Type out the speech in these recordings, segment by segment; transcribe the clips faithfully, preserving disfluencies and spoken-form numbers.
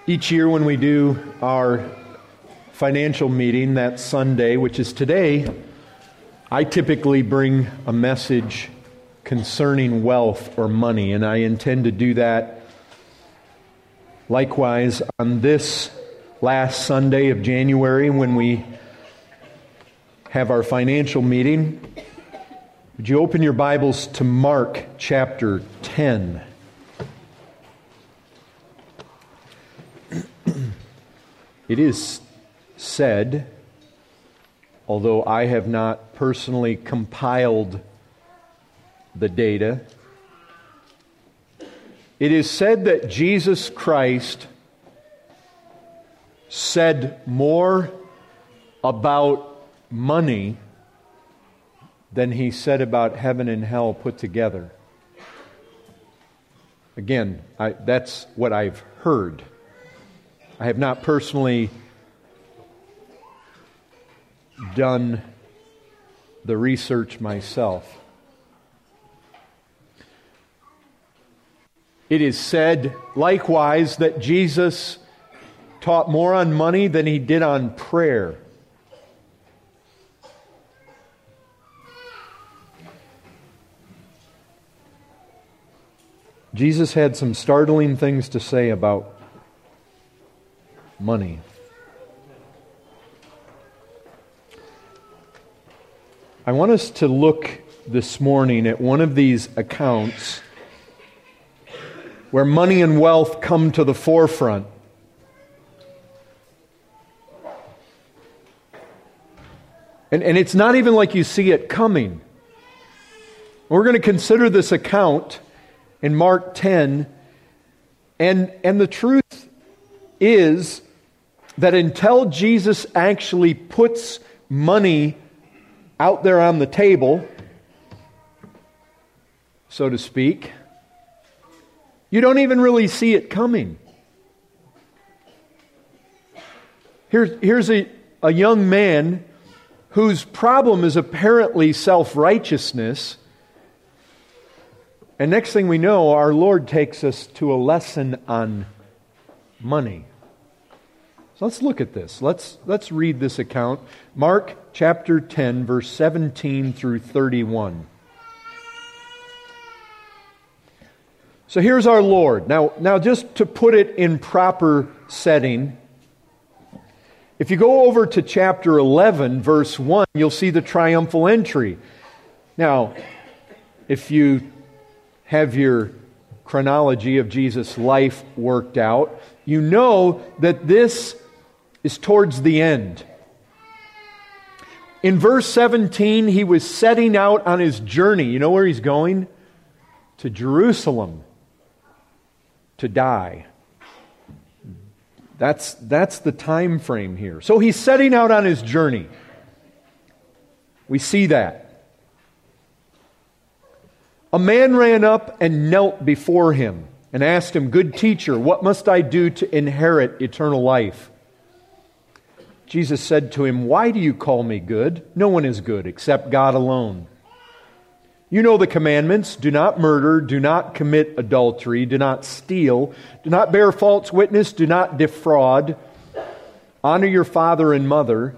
Each year when we do our financial meeting that Sunday, which is today, I typically bring a message concerning wealth or money, and I intend to do that likewise on this last Sunday of January when we have our financial meeting. Would you open your Bibles to Mark chapter ten? It is said, although I have not personally compiled the data, it is said that Jesus Christ said more about money than he said about heaven and hell put together. Again, I, that's what I've heard. I have not personally done the research myself. It is said, likewise, that Jesus taught more on money than he did on prayer. Jesus had some startling things to say about money. I want us to look this morning at one of these accounts where money and wealth come to the forefront. And, and it's not even like you see it coming. We're going to consider this account in Mark ten, and, and the truth is that until Jesus actually puts money out there on the table, so to speak, you don't even really see it coming. Here's, here's a, a young man whose problem is apparently self-righteousness. And next thing we know, our Lord takes us to a lesson on money. So let's look at this. Let's, let's read this account. Mark chapter ten, verse seventeen through thirty-one. So here's our Lord. Now, now just to put it in proper setting, if you go over to chapter eleven, verse one, you'll see the triumphal entry. Now, if you have your chronology of Jesus' life worked out, you know that this is towards the end. In verse seventeen, he was setting out on his journey. You know where he's going? To Jerusalem to die. That's, that's the time frame here. So he's setting out on his journey. We see that. A man ran up and knelt before him and asked him, "Good teacher, what must I do to inherit eternal life?" Jesus said to him, "Why do you call me good? No one is good except God alone. You know the commandments: do not murder, do not commit adultery, do not steal, do not bear false witness, do not defraud, honor your father and mother."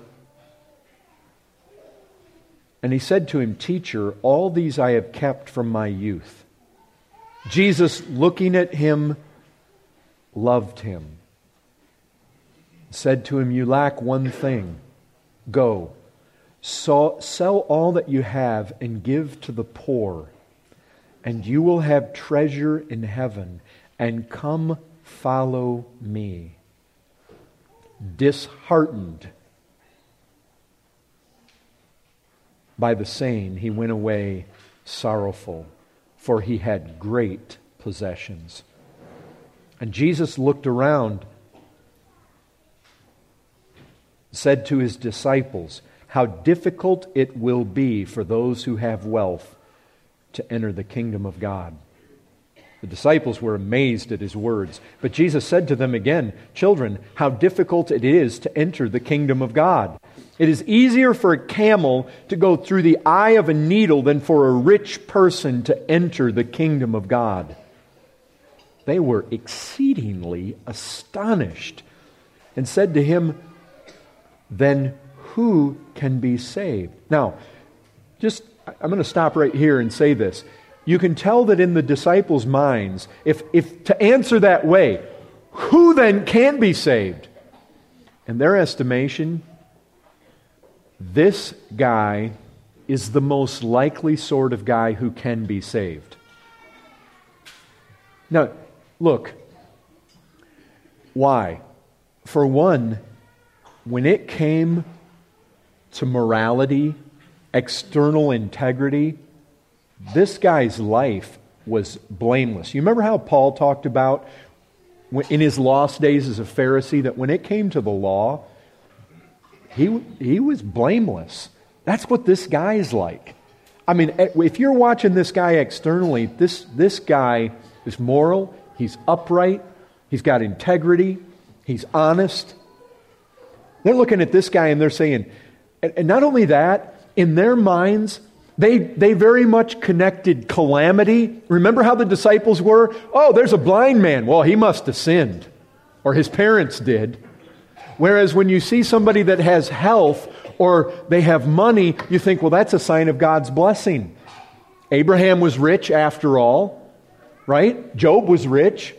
And he said to him, "Teacher, all these I have kept from my youth." Jesus, looking at him, loved him. Said to him, "You lack one thing. Go, so, sell all that you have and give to the poor, and you will have treasure in heaven, and come follow me." Disheartened by the saying, he went away sorrowful, for he had great possessions. And Jesus looked around, said to his disciples, "How difficult it will be for those who have wealth to enter the kingdom of God." The disciples were amazed at his words. But Jesus said to them again, "Children, how difficult it is to enter the kingdom of God. It is easier for a camel to go through the eye of a needle than for a rich person to enter the kingdom of God." they were exceedingly astonished and said to him, then who can be saved? Now, just, I'm going to stop right here and say this. You can tell that in the disciples' minds, if, if to answer that way, who then can be saved? In their estimation, this guy is the most likely sort of guy who can be saved. Now, look, why? For one, when it came to morality, external integrity, this guy's life was blameless. You remember how Paul talked about in his lost days as a Pharisee that when it came to the law, he, he was blameless. That's what this guy is like. I mean, if you're watching this guy externally, this, this guy is moral, he's upright, he's got integrity, he's honest. They're looking at this guy and they're saying, and not only that, in their minds, they, they very much connected calamity. Remember how the disciples were? Oh, there's a blind man. Well, he must have sinned, or his parents did. Whereas when you see somebody that has health or they have money, you think, well, that's a sign of God's blessing. Abraham was rich after all, right? Job was rich.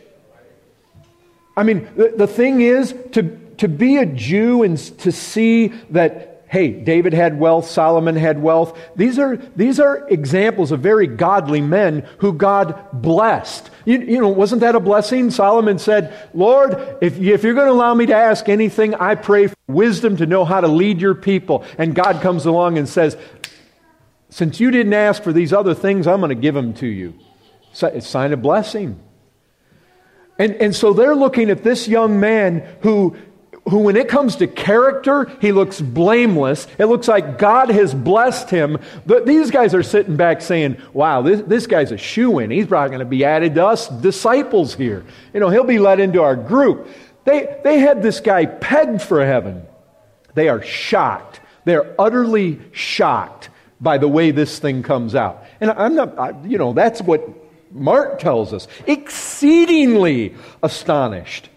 I mean, the, the thing is, to, to be a Jew and to see that, hey, David had wealth, Solomon had wealth, these are, these are examples of very godly men who God blessed. You, you know, wasn't that a blessing? Solomon said, Lord, if, if you're going to allow me to ask anything, I pray for wisdom to know how to lead your people. And God comes along and says, since you didn't ask for these other things, I'm going to give them to you. So it's a sign of blessing. And, and so they're looking at this young man who, who, when it comes to character, he looks blameless. It looks like God has blessed him. But these guys are sitting back saying, wow, this, this guy's a shoo-in. He's probably going to be added to us disciples here. You know, he'll be let into our group. They, they had this guy pegged for heaven. They are shocked. They're utterly shocked by the way this thing comes out. And I'm not, I, you know, that's what Mark tells us. Exceedingly astonished.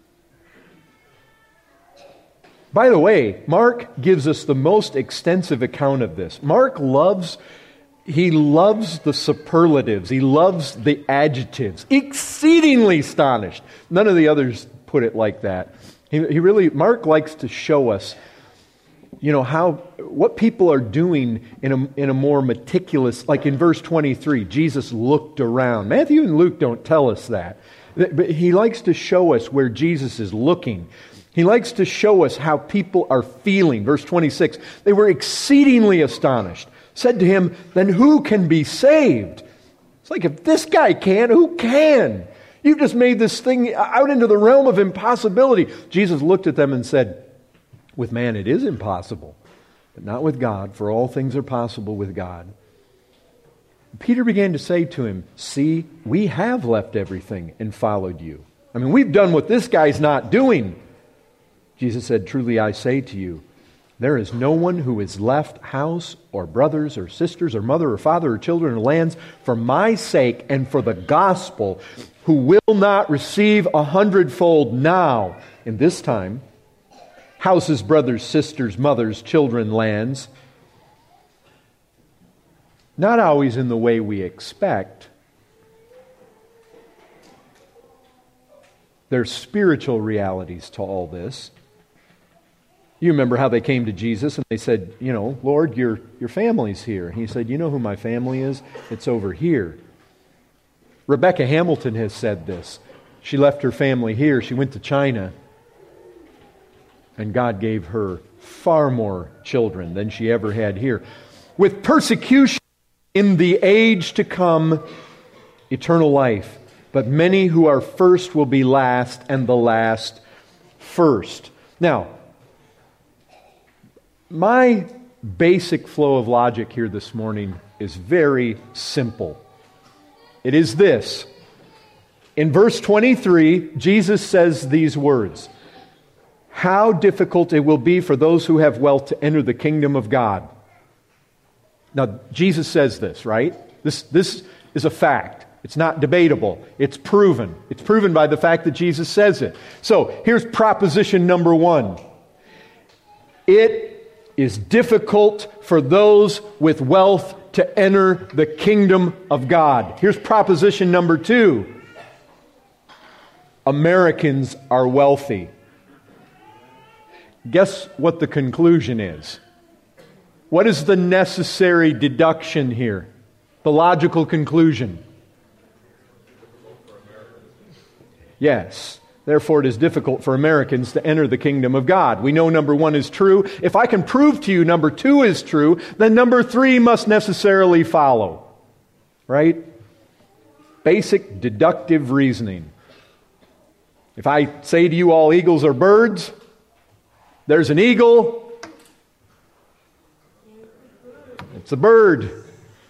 By the way, Mark gives us the most extensive account of this. Mark loves, he loves the superlatives. He loves the adjectives. Exceedingly astonished. None of the others put it like that. He, he really, Mark likes to show us, you know, how, what people are doing in a, in a more meticulous, like in verse twenty-three, Jesus looked around. Matthew and Luke don't tell us that. But he likes to show us where Jesus is looking. He likes to show us how people are feeling. Verse twenty-six, they were exceedingly astonished. Said to him, then who can be saved? It's like, if this guy can, who can? You just made this thing out into the realm of impossibility. Jesus looked at them and said, with man it is impossible, but not with God, for all things are possible with God. Peter began to say to him, see, we have left everything and followed you. I mean, we've done what this guy's not doing. Jesus said, truly I say to you, there is no one who has left house or brothers or sisters or mother or father or children or lands for my sake and for the gospel who will not receive a hundredfold now in this time, houses, brothers, sisters, mothers, children, lands, not always in the way we expect. There's spiritual realities to all this. You remember how they came to Jesus and they said, you know, Lord, your, your family's here. And he said, you know who my family is? It's over here. Rebecca Hamilton has said this. She left her family here. She went to China. And God gave her far more children than she ever had here. With persecution in the age to come, eternal life. But many who are first will be last, and the last first. Now, my basic flow of logic here this morning is very simple. It is this. In verse twenty-three, Jesus says these words, how difficult it will be for those who have wealth to enter the kingdom of God. Now, Jesus says this, right? This, this is a fact. It's not debatable. It's proven. It's proven by the fact that Jesus says it. So, here's proposition number one. It is difficult for those with wealth to enter the kingdom of God. Here's proposition number two. Americans are wealthy. Guess what the conclusion is? What is the necessary deduction here? The logical conclusion? Yes. Therefore, it is difficult for Americans to enter the kingdom of God. We know number one is true. If I can prove to you number two is true, then number three must necessarily follow. Right? Basic deductive reasoning. If I say to you all eagles are birds, there's an eagle. It's a bird.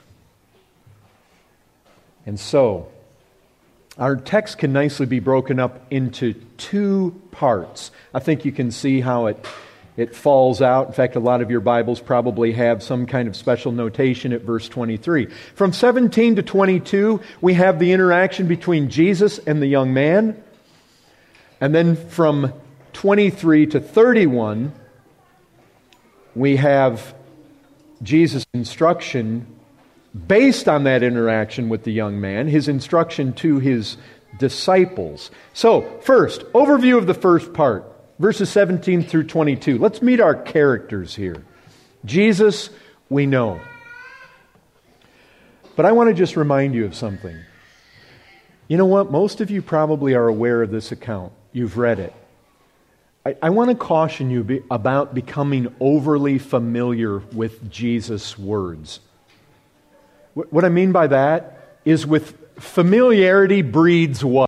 And so, our text can nicely be broken up into two parts. I think you can see how it, it falls out. In fact, a lot of your Bibles probably have some kind of special notation at verse twenty-three. From seventeen to twenty-two, we have the interaction between Jesus and the young man. And then from twenty-three to thirty-one, we have Jesus' instruction based on that interaction with the young man, his instruction to his disciples. So, first, overview of the first part, verses seventeen through twenty-two. Let's meet our characters here. Jesus, we know. But I want to just remind you of something. You know what? Most of you probably are aware of this account. You've read it. I, I want to caution you be, about becoming overly familiar with Jesus' words. What I mean by that is with familiarity breeds what?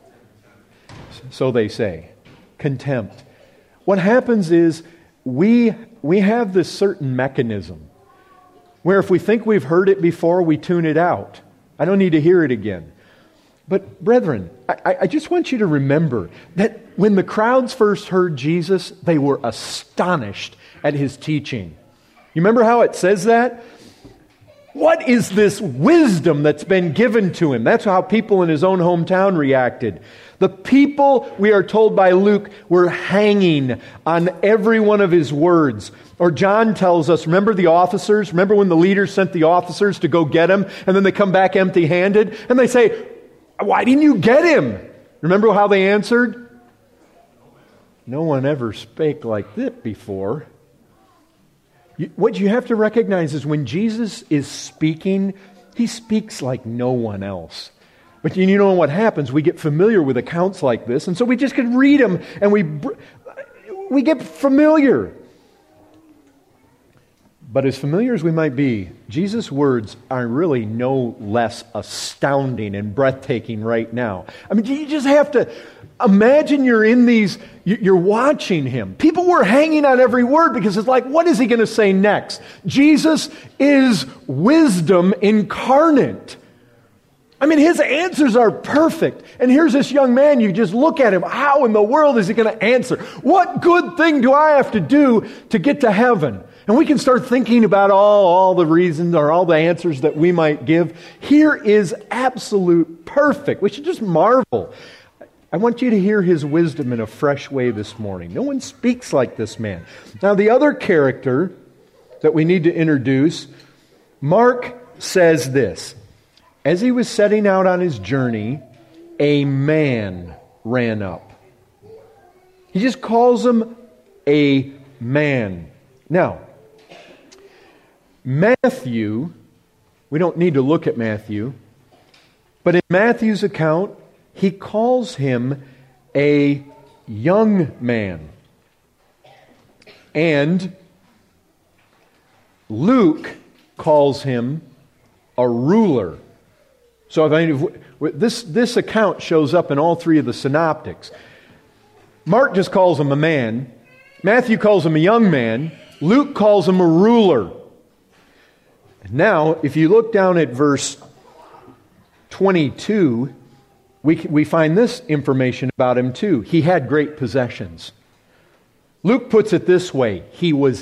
So they say. Contempt. What happens is we, we have this certain mechanism where if we think we've heard it before, we tune it out. I don't need to hear it again. But brethren, I, I just want you to remember that when the crowds first heard Jesus, they were astonished at His teaching. You remember how it says that? What is this wisdom that's been given to him? That's how people in his own hometown reacted. The people, we are told by Luke, were hanging on every one of his words. Or John tells us, remember the officers? Remember when the leaders sent the officers to go get him, and then they come back empty-handed? And they say, why didn't you get him? Remember how they answered? No one ever spake like this before. What you have to recognize is when Jesus is speaking, He speaks like no one else. But you know what happens? We get familiar with accounts like this, and so we just can read them, and we we get familiar. But as familiar as we might be, Jesus' words are really no less astounding and breathtaking right now. I mean, you just have to imagine you're in these, you're watching Him. People were hanging on every word because it's like, what is He going to say next? Jesus is wisdom incarnate. I mean, His answers are perfect. And here's this young man, you just look at him, how in the world is He going to answer? What good thing do I have to do to get to heaven? And we can start thinking about all, all the reasons or all the answers that we might give. Here is absolute perfect. We should just marvel. I want you to hear His wisdom in a fresh way this morning. No one speaks like this man. Now, the other character that we need to introduce, Mark says this. As he was setting out on his journey, a man ran up. He just calls him a man. Now, Matthew, we don't need to look at Matthew, but in Matthew's account, he calls him a young man. And Luke calls him a ruler. So if I, this, this account shows up in all three of the synoptics. Mark just calls him a man. Matthew calls him a young man. Luke calls him a ruler. Now, if you look down at verse twenty-two, we, we find this information about him too. He had great possessions. Luke puts it this way. He was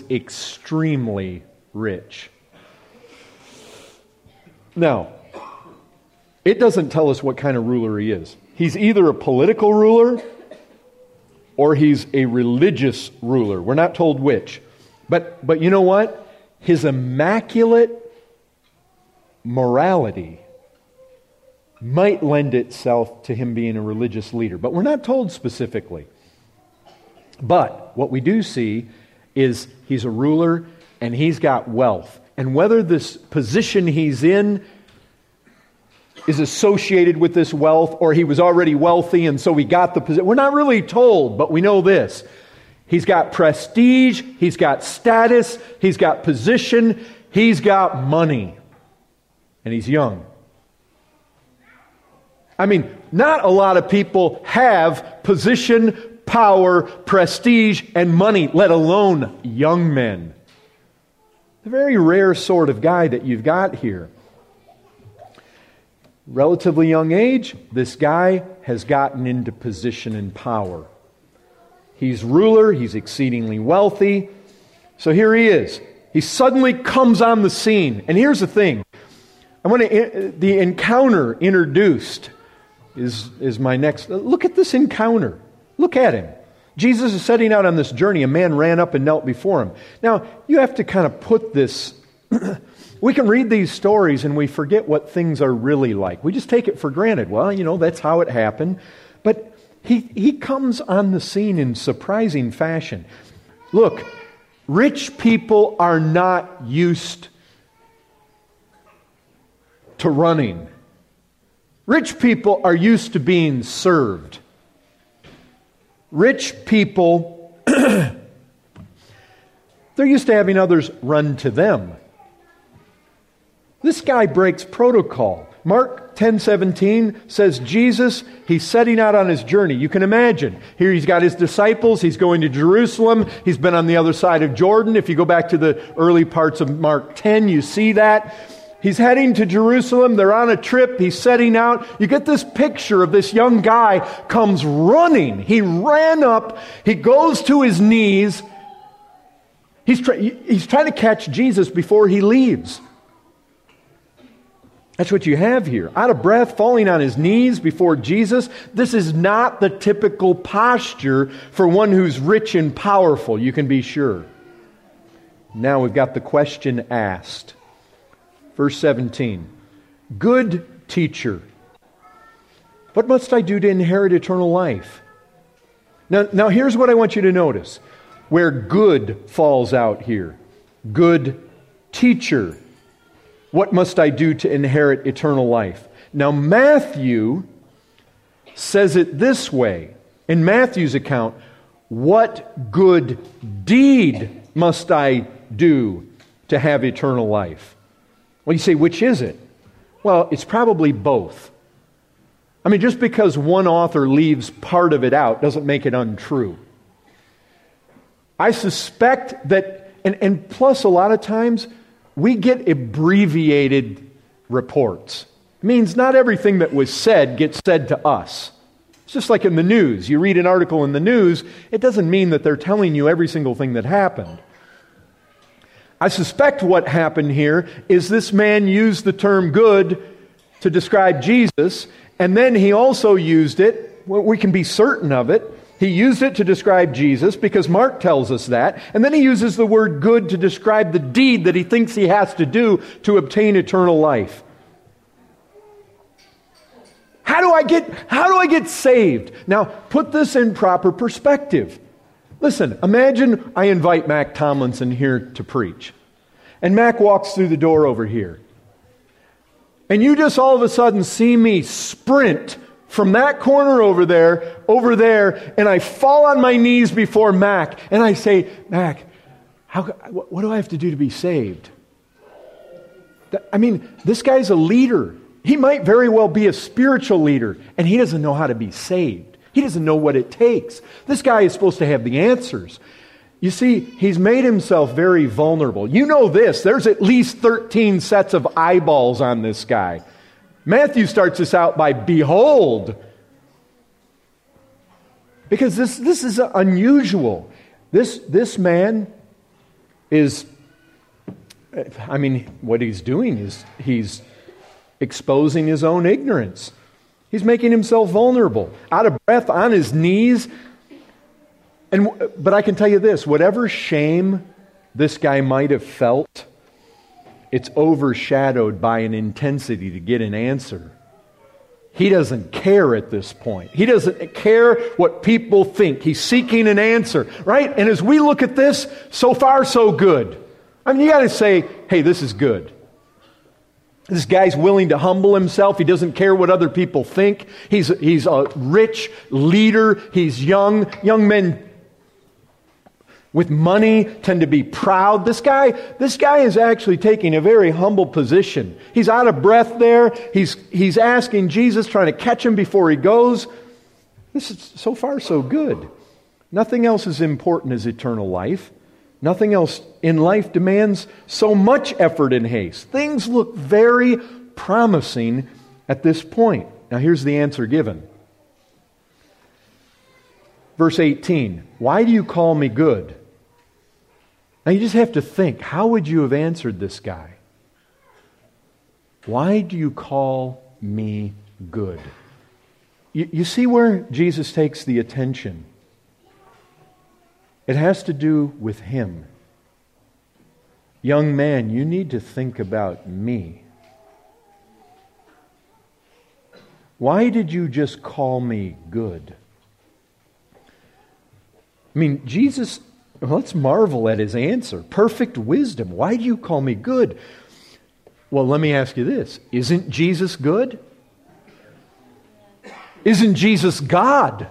extremely rich. Now, it doesn't tell us what kind of ruler he is. He's either a political ruler or he's a religious ruler. We're not told which. But, but you know what? His immaculate morality might lend itself to him being a religious leader. But we're not told specifically. But what we do see is he's a ruler and he's got wealth. And whether this position he's in is associated with this wealth, or he was already wealthy and so he got the position, we're not really told, but we know this. He's got prestige, he's got status, he's got position, he's got money, and he's young. I mean, not a lot of people have position, power, prestige, and money, let alone young men. A very rare sort of guy that you've got here. Relatively young age, this guy has gotten into position and power. He's ruler, he's exceedingly wealthy. So here he is. He suddenly comes on the scene. And here's the thing. I want to, the encounter introduced is, is my next. Look at this encounter. Look at him. Jesus is setting out on this journey. A man ran up and knelt before him. Now, you have to kind of put this. We can read these stories and we forget what things are really like. We just take it for granted. Well, you know, that's how it happened. But he, he comes on the scene in surprising fashion. Look, rich people are not used to running. Rich people are used to being served. Rich people, they're used to having others run to them. This guy breaks protocol. Mark ten seventeen says Jesus, he's setting out on his journey. You can imagine. Here he's got his disciples. He's going to Jerusalem. He's been on the other side of Jordan. If you go back to the early parts of Mark ten, you see that. He's heading to Jerusalem. They're on a trip. He's setting out. You get this picture of this young guy comes running. He ran up. He goes to his knees. He's, try- he's trying to catch Jesus before he leaves. That's what you have here. Out of breath, falling on his knees before Jesus. This is not the typical posture for one who's rich and powerful, you can be sure. Now we've got the question asked. Verse seventeen. Good teacher, what must I do to inherit eternal life? Now, now here's what I want you to notice. Where good falls out here. Good teacher. What must I do to inherit eternal life? Now, Matthew says it this way. In Matthew's account, what good deed must I do to have eternal life? Well, you say, which is it? Well, it's probably both. I mean, just because one author leaves part of it out doesn't make it untrue. I suspect that, and, and plus a lot of times, we get abbreviated reports. It means not everything that was said gets said to us. It's just like in the news. You read an article in the news, it doesn't mean that they're telling you every single thing that happened. I suspect what happened here is this man used the term good to describe Jesus, and then he also used it, well, we can be certain of it, he used it to describe Jesus because Mark tells us that. And then he uses the word good to describe the deed that he thinks he has to do to obtain eternal life. How do I get, how do I get saved? Now, put this in proper perspective. Listen, imagine I invite Mac Tomlinson here to preach. And Mac walks through the door over here. And you just all of a sudden see me sprint from that corner over there, over there, and I fall on my knees before Mac, and I say, Mac, how, what, what do I have to do to be saved? I mean, this guy's a leader. He might very well be a spiritual leader, and he doesn't know how to be saved. He doesn't know what it takes. This guy is supposed to have the answers. You see, he's made himself very vulnerable. You know this, there's at least thirteen sets of eyeballs on this guy. Matthew starts this out by, behold. Because this, this is unusual. This, this man is, I mean, what he's doing is he's exposing his own ignorance. He's making himself vulnerable, out of breath, on his knees. And but I can tell you this, whatever shame this guy might have felt, it's overshadowed by an intensity to get an answer. He doesn't care at this point. He doesn't care what people think. He's seeking an answer, right? And as we look at this, so far so good. I mean, you got to say, hey, this is good. This guy's willing to humble himself. He doesn't care what other people think. He's, he's a rich leader. He's young. Young men with money tend to be proud. This guy, this guy is actually taking a very humble position. He's out of breath there. He's, he's asking Jesus, trying to catch him before he goes. This is so far so good. Nothing else is important as eternal life. Nothing else in life demands so much effort and haste. Things look very promising at this point. Now here's the answer given. Verse eighteen, why do you call me good? Now you just have to think, how would you have answered this guy? Why do you call me good? You, you see where Jesus takes the attention. It has to do with him. Young man, you need to think about me. Why did you just call me good? I mean, Jesus, well, let's marvel at his answer. Perfect wisdom. Why do you call me good? Well, let me ask you this. Isn't Jesus good? Isn't Jesus God?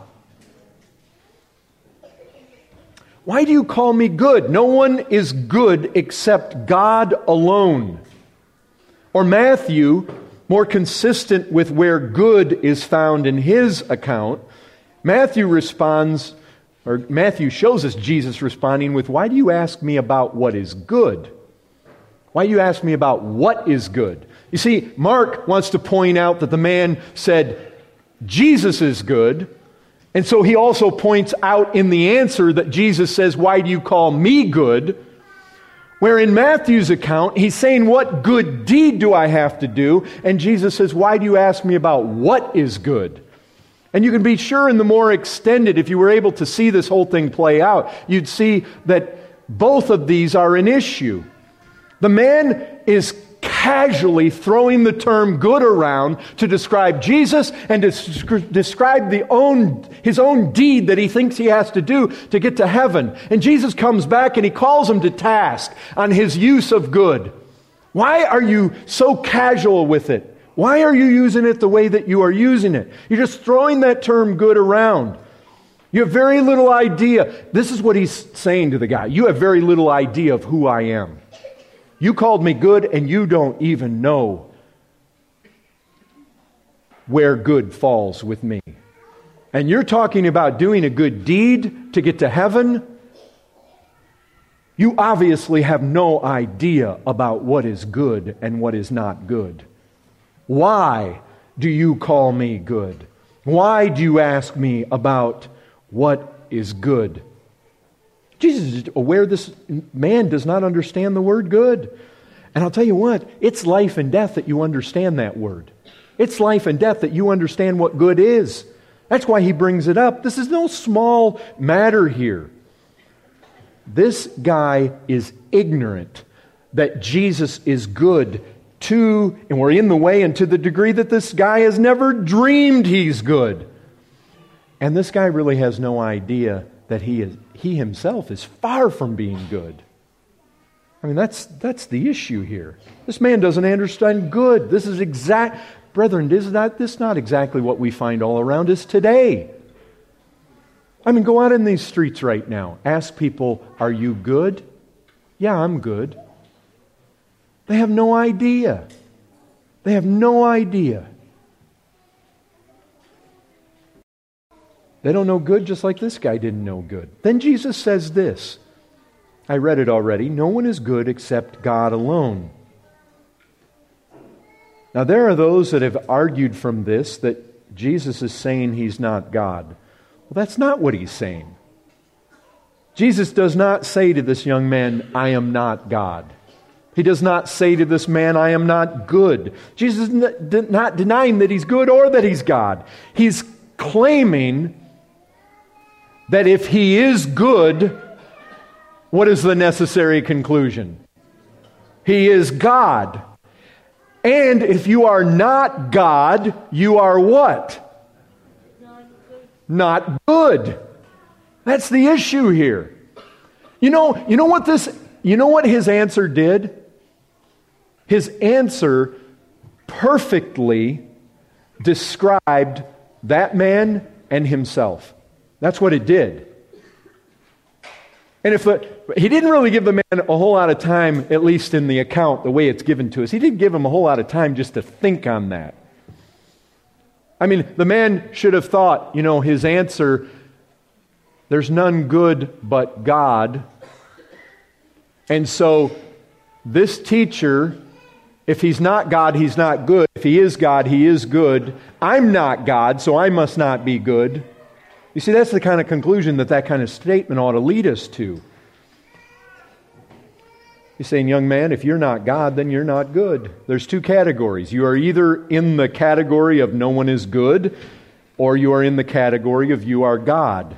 Why do you call me good? No one is good except God alone. Or Matthew, more consistent with where good is found in his account, Matthew responds, or Matthew shows us Jesus responding with, why do you ask me about what is good? Why do you ask me about what is good? You see, Mark wants to point out that the man said, Jesus is good. And so he also points out in the answer that Jesus says, why do you call me good? Where in Matthew's account, he's saying, what good deed do I have to do? And Jesus says, why do you ask me about what is good? And you can be sure in the more extended, if you were able to see this whole thing play out, you'd see that both of these are an issue. The man is casually throwing the term good around to describe Jesus and to describe the own, his own deed that he thinks he has to do to get to heaven. And Jesus comes back and he calls him to task on his use of good. Why are you so casual with it? Why are you using it the way that you are using it? You're just throwing that term good around. You have very little idea. This is what he's saying to the guy. You have very little idea of who I am. You called me good and you don't even know where good falls with me. And you're talking about doing a good deed to get to heaven. You obviously have no idea about what is good and what is not good. Why do you call me good? Why do you ask me about what is good? Jesus is aware this man does not understand the word good. And I'll tell you what, it's life and death that you understand that word. It's life and death that you understand what good is. That's why he brings it up. This is no small matter here. This guy is ignorant that Jesus is good to, and we're in the way, and to the degree that this guy has never dreamed he's good. And this guy really has no idea that he is he himself is far from being good. I mean, that's that's the issue here. This man doesn't understand good. This is exact, brethren, is not this not exactly what we find all around us today? I mean, go out in these streets right now. Ask people, are you good? Yeah, I'm good. They have no idea. They have no idea. They don't know good just like this guy didn't know good. Then Jesus says this. I read it already. No one is good except God alone. Now there are those that have argued from this that Jesus is saying he's not God. Well, that's not what he's saying. Jesus does not say to this young man, I am not God. He does not say to this man, I am not good. Jesus is not denying that he's good or that he's God. He's claiming that if he is good, what is the necessary conclusion? He is God. And if you are not God, you are what? Not good. That's the issue here. You know, you know what this, you know what his answer did? His answer perfectly described that man and himself. That's what it did. And if the, he didn't really give the man a whole lot of time, at least in the account, the way it's given to us. He didn't give him a whole lot of time just to think on that. I mean, the man should have thought, you know, his answer, there's none good but God. And so this teacher, if he's not God, he's not good. If he is God, he is good. I'm not God, so I must not be good. You see, that's the kind of conclusion that that kind of statement ought to lead us to. He's saying, young man, if you're not God, then you're not good. There's two categories. You are either in the category of no one is good, or you are in the category of you are God.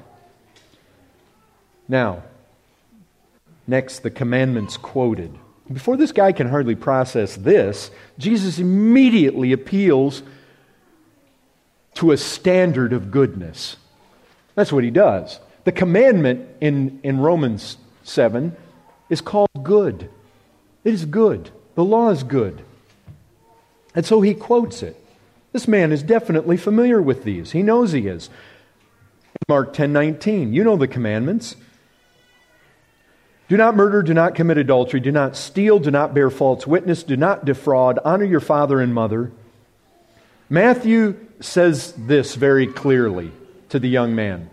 Now, next, the commandments quoted. Before this guy can hardly process this, Jesus immediately appeals to a standard of goodness. That's what he does. The commandment in, in Romans seven is called good. It is good. The law is good. And so he quotes it. This man is definitely familiar with these. He knows he is. Mark ten nineteen, you know the commandments. Do not murder, do not commit adultery, do not steal, do not bear false witness, do not defraud, honor your father and mother. Matthew says this very clearly to the young man.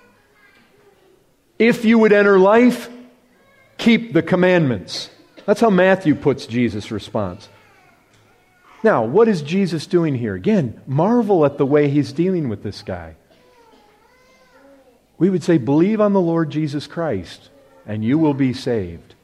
If you would enter life, keep the commandments. That's how Matthew puts Jesus' response. Now, what is Jesus doing here? Again, marvel at the way he's dealing with this guy. We would say, believe on the Lord Jesus Christ, and you will be saved.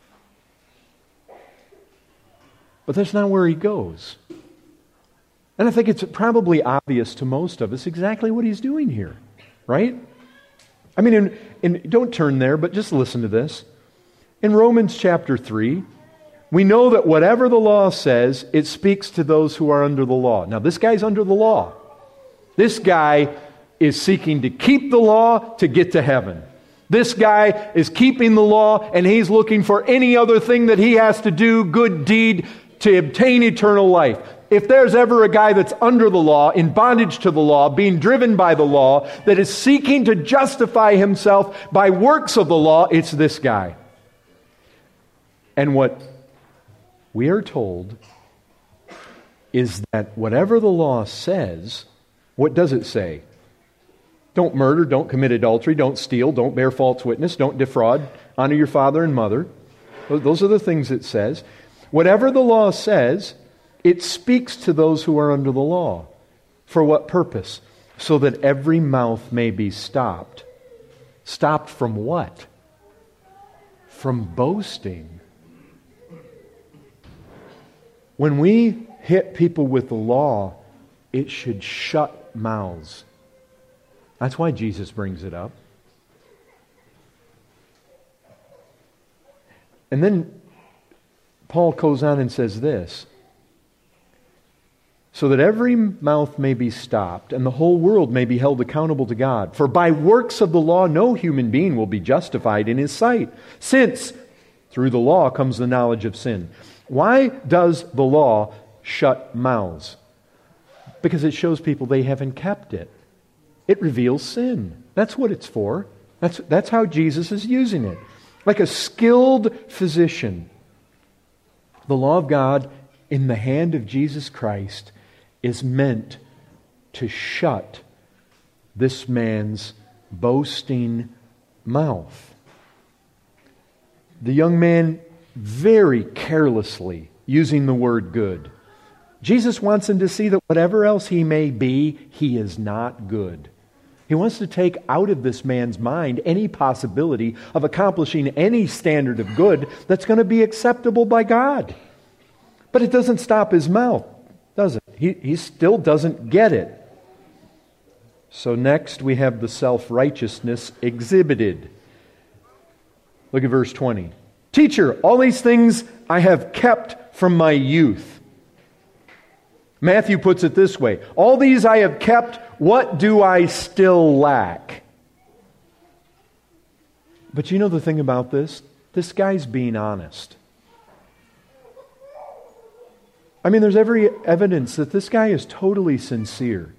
But that's not where he goes. And I think it's probably obvious to most of us exactly what he's doing here, right? I mean, in, in, don't turn there, but just listen to this. In Romans chapter three, we know that whatever the law says, it speaks to those who are under the law. Now, this guy's under the law. This guy is seeking to keep the law to get to heaven. This guy is keeping the law, and he's looking for any other thing that he has to do, good deed, to obtain eternal life. If there's ever a guy that's under the law, in bondage to the law, being driven by the law, that is seeking to justify himself by works of the law, it's this guy. And what we are told is that whatever the law says, what does it say? Don't murder, don't commit adultery, don't steal, don't bear false witness, don't defraud, honor your father and mother. Those are the things it says. Whatever the law says, it speaks to those who are under the law. For what purpose? So that every mouth may be stopped. Stopped from what? From boasting. When we hit people with the law, it should shut mouths. That's why Jesus brings it up. And then Paul goes on and says this, so that every mouth may be stopped and the whole world may be held accountable to God. For by works of the law no human being will be justified in his sight, since through the law comes the knowledge of sin. Why does the law shut mouths? Because it shows people they haven't kept it. It reveals sin. That's what it's for. That's, that's how Jesus is using it. Like a skilled physician. The law of God in the hand of Jesus Christ is meant to shut this man's boasting mouth. The young man very carelessly using the word good. Jesus wants him to see that whatever else he may be, he is not good. He wants to take out of this man's mind any possibility of accomplishing any standard of good that's going to be acceptable by God. But it doesn't stop his mouth, does it? He, he still doesn't get it. So next we have the self-righteousness exhibited. Look at verse twenty. Teacher, all these things I have kept from my youth. Matthew puts it this way. All these I have kept, what do I still lack? But you know the thing about this? This guy's being honest. I mean, there's every evidence that this guy is totally sincere.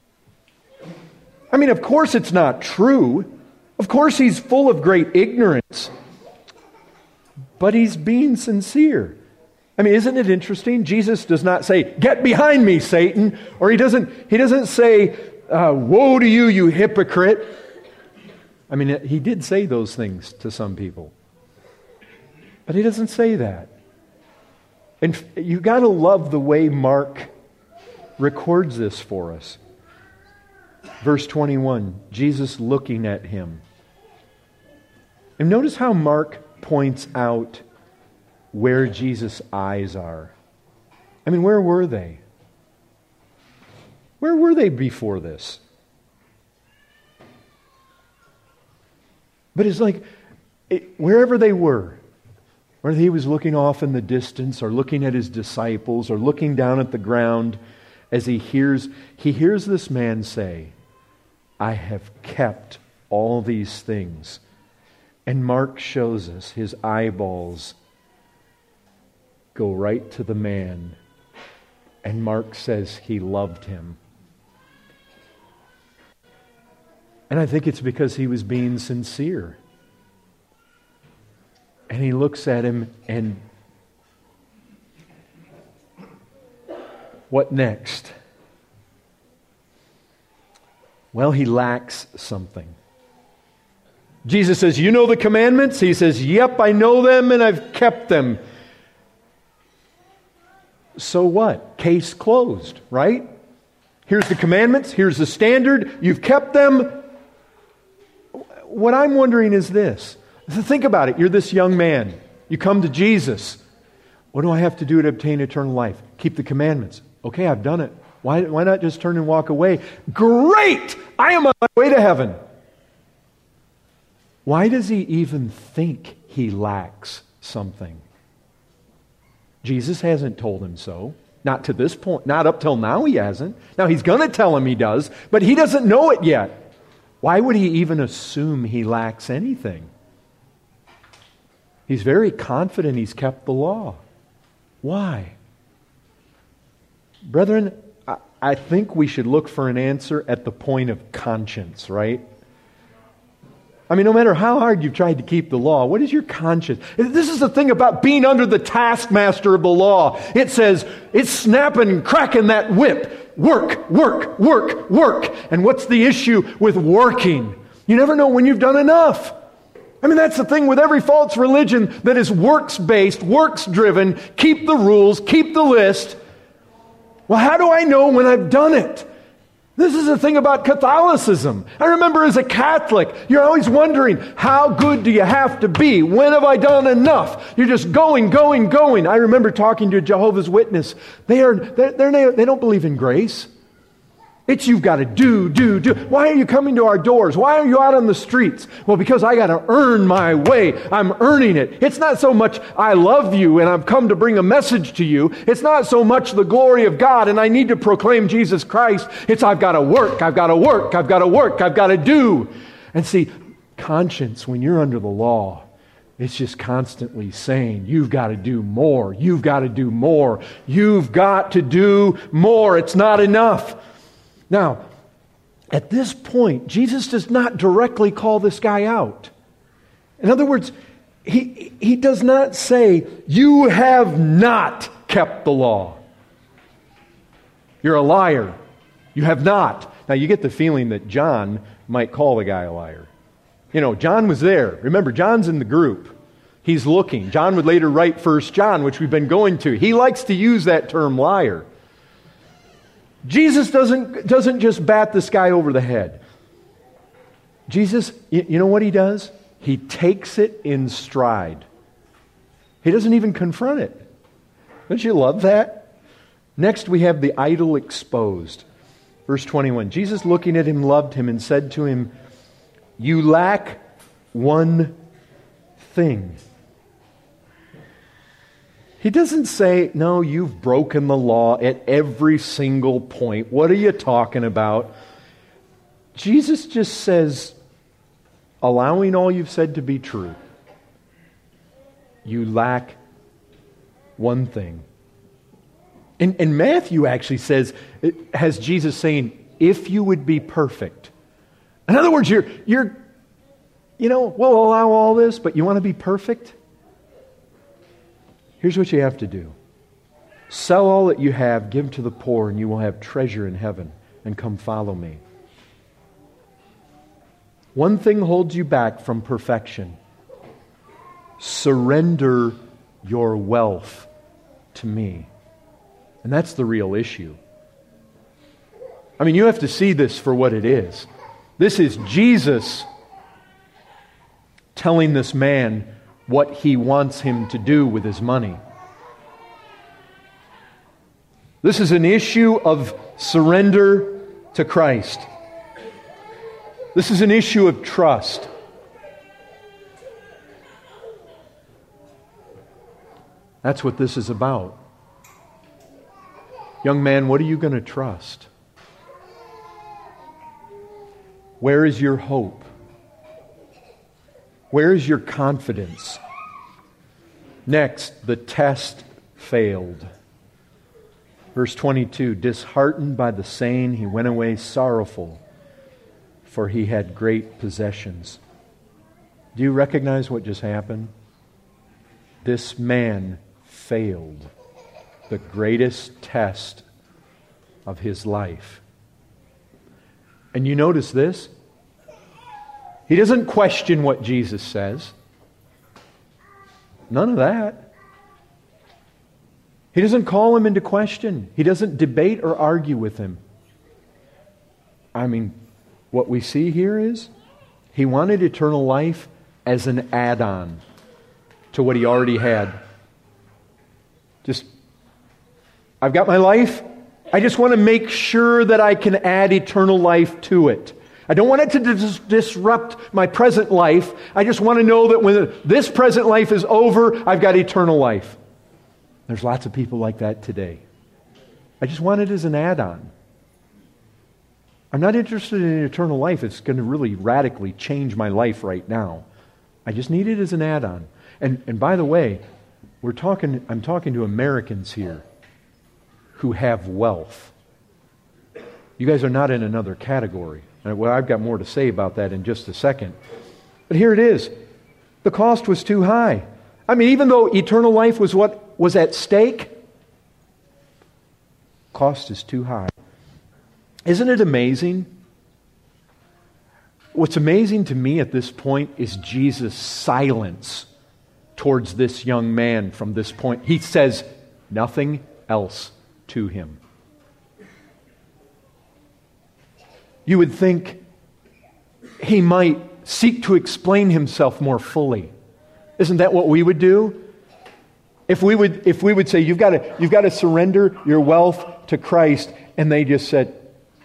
I mean, of course it's not true. Of course he's full of great ignorance. But he's being sincere. I mean, isn't it interesting? Jesus does not say, "Get behind me, Satan," or he doesn't, he doesn't say, uh, "Woe to you, you hypocrite." I mean, he did say those things to some people. But he doesn't say that. And you got to love the way Mark records this for us. Verse twenty-one, Jesus looking at him. And notice how Mark points out where Jesus' eyes are. I mean, where were they? Where were they before this? But it's like, it, wherever they were, whether he was looking off in the distance or looking at his disciples or looking down at the ground as he hears, he hears this man say, "I have kept all these things." And Mark shows us his eyeballs go right to the man. And Mark says he loved him. And I think it's because he was being sincere. And he looks at him and what next? Well, he lacks something. Jesus says, "You know the commandments?" He says, "Yep, I know them and I've kept them." So what? Case closed, right? Here's the commandments. Here's the standard. You've kept them. What I'm wondering is this. Think about it. You're this young man. You come to Jesus. What do I have to do to obtain eternal life? Keep the commandments. Okay, I've done it. Why, why not just turn and walk away? Great! I am on my way to heaven. Why does he even think he lacks something? Jesus hasn't told him so. Not to this point. Not up till now he hasn't. Now he's going to tell him he does, but he doesn't know it yet. Why would he even assume he lacks anything? He's very confident he's kept the law. Why? Brethren, I, I think we should look for an answer at the point of conscience, right? I mean, no matter how hard you've tried to keep the law, what is your conscience? This is the thing about being under the taskmaster of the law. It says, it's snapping and cracking that whip. Work, work, work, work. And what's the issue with working? You never know when you've done enough. I mean, that's the thing with every false religion that is works-based, works-driven. Keep the rules, keep the list. Well, how do I know when I've done it? This is the thing about Catholicism. I remember as a Catholic, you're always wondering, how good do you have to be? When have I done enough? You're just going, going, going. I remember talking to a Jehovah's Witness. They are, they're, they're, they don't believe in grace. It's you've got to do, do, do. Why are you coming to our doors? Why are you out on the streets? Well, because I got to earn my way. I'm earning it. It's not so much I love you and I've come to bring a message to you. It's not so much the glory of God and I need to proclaim Jesus Christ. It's I've got to work, I've got to work, I've got to work, I've got to do. And see, conscience, when you're under the law, it's just constantly saying, you've got to do more, you've got to do more, you've got to do more. It's not enough. Now, at this point, Jesus does not directly call this guy out. In other words, he, he does not say, you have not kept the law. You're a liar. You have not. Now, you get the feeling that John might call the guy a liar. You know, John was there. Remember, John's in the group. He's looking. John would later write First John, which we've been going to. He likes to use that term liar. Jesus doesn't, doesn't just bat this guy over the head. Jesus, you know what he does? He takes it in stride. He doesn't even confront it. Don't you love that? Next, we have the idol exposed. Verse twenty-one, Jesus looking at him loved him and said to him, you lack one thing. He doesn't say, no, you've broken the law at every single point. What are you talking about? Jesus just says, allowing all you've said to be true, you lack one thing. And, and Matthew actually says, it has Jesus saying, if you would be perfect. In other words, you're, you're, you know, we'll allow all this, but you want to be perfect? Here's what you have to do. Sell all that you have, give to the poor, and you will have treasure in heaven, and come follow me. One thing holds you back from perfection. Surrender your wealth to me. And that's the real issue. I mean, you have to see this for what it is. This is Jesus telling this man what he wants him to do with his money. This is an issue of surrender to Christ. This is an issue of trust. That's what this is about. Young man, what are you going to trust? Where is your hope? Where is your confidence? Next, the test failed. Verse twenty-two, disheartened by the saying, he went away sorrowful, for he had great possessions. Do you recognize what just happened? This man failed the greatest test of his life. And you notice this? He doesn't question what Jesus says. None of that. He doesn't call him into question. He doesn't debate or argue with him. I mean, what we see here is he wanted eternal life as an add-on to what he already had. Just, I've got my life. I just want to make sure that I can add eternal life to it. I don't want it to dis- disrupt my present life. I just want to know that when this present life is over, I've got eternal life. There's lots of people like that today. I just want it as an add-on. I'm not interested in eternal life. It's going to really radically change my life right now. I just need it as an add-on. And, and by the way, we're talking. I'm talking to Americans here who have wealth. You guys are not in another category. Well, I've got more to say about that in just a second. But here it is. The cost was too high. I mean, even though eternal life was what was at stake, cost is too high. Isn't it amazing? What's amazing to me at this point is Jesus' silence towards this young man from this point. He says nothing else to him. You would think he might seek to explain himself more fully. Isn't that what we would do? If we would, if we would say, you've got to, you've got to surrender your wealth to Christ, and they just said,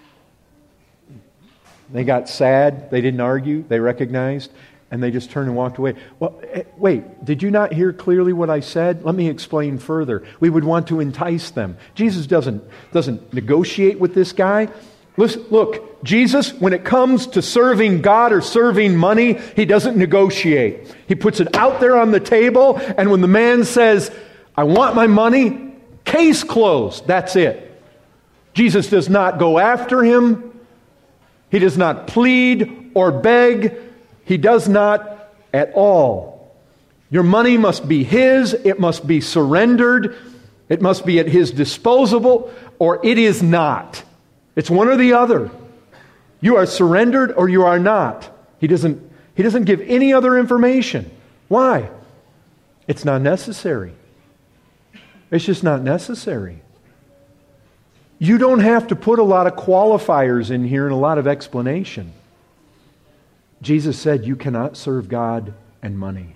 they got sad, they didn't argue, they recognized, and they just turned and walked away. Well, wait, did you not hear clearly what I said? Let me explain further. We would want to entice them. Jesus doesn't, doesn't negotiate with this guy. Listen, look, Jesus, when it comes to serving God or serving money, He doesn't negotiate. He puts it out there on the table, and when the man says, I want my money, case closed. That's it. Jesus does not go after him. He does not plead or beg. He does not at all. Your money must be His. It must be surrendered. It must be at His disposal, or it is not. It's one or the other. You are surrendered or you are not. He doesn't, he doesn't give any other information. Why? It's not necessary. It's just not necessary. You don't have to put a lot of qualifiers in here and a lot of explanation. Jesus said, you cannot serve God and money.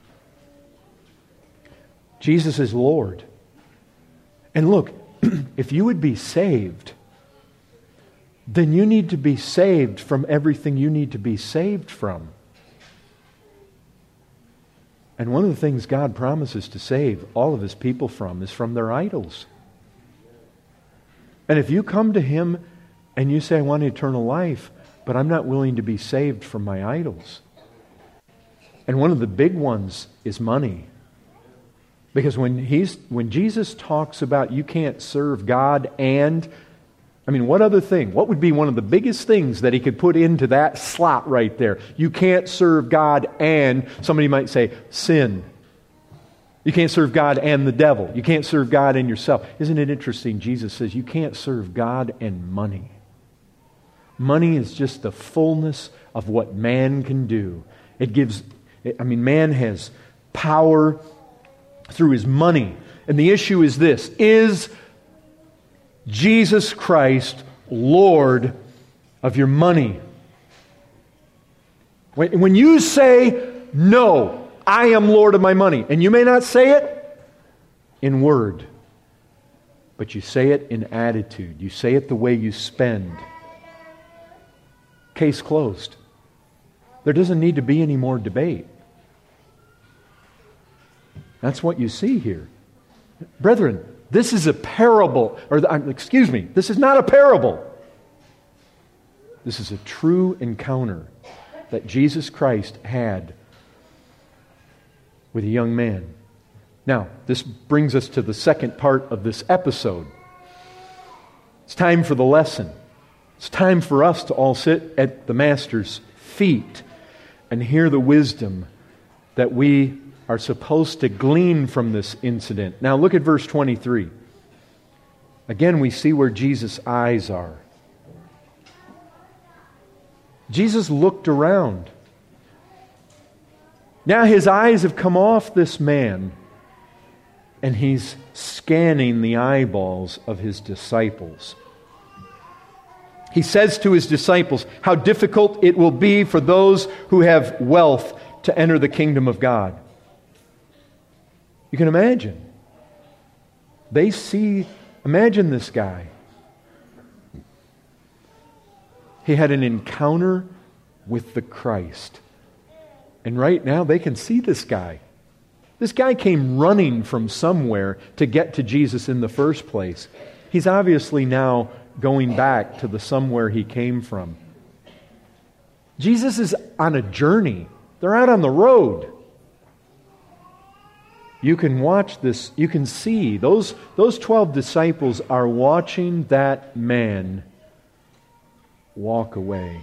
Jesus is Lord. And look, if you would be saved, then you need to be saved from everything you need to be saved from. And one of the things God promises to save all of His people from is from their idols. And if you come to Him and you say, I want eternal life, but I'm not willing to be saved from my idols. And one of the big ones is money. Because when he's when Jesus talks about you can't serve God and, I mean, what other thing? What would be one of the biggest things that He could put into that slot right there? You can't serve God and, somebody might say, sin. You can't serve God and the devil. You can't serve God and yourself. Isn't it interesting? Jesus says you can't serve God and money. Money is just the fullness of what man can do. It gives, I mean, man has power through his money. And the issue is this: is Jesus Christ Lord of your money? When, when you say, no, I am Lord of my money, and you may not say it in word, but you say it in attitude. You say it the way you spend. Case closed. There doesn't need to be any more debate. That's what you see here. Brethren, this is a parable, or excuse me, this is not a parable. This is a true encounter that Jesus Christ had with a young man. Now, this brings us to the second part of this episode. It's time for the lesson. It's time for us to all sit at the Master's feet and hear the wisdom that we are supposed to glean from this incident. Now look at verse twenty-three. Again, we see where Jesus' eyes are. Jesus looked around. Now His eyes have come off this man, and He's scanning the eyeballs of His disciples. He says to His disciples how difficult it will be for those who have wealth to enter the kingdom of God. You can imagine. They see, imagine this guy. He had an encounter with the Christ. And right now they can see this guy. This guy came running from somewhere to get to Jesus in the first place. He's obviously now going back to the somewhere he came from. Jesus is on a journey. They're out on the road. You can watch this, you can see, those, those twelve disciples are watching that man walk away.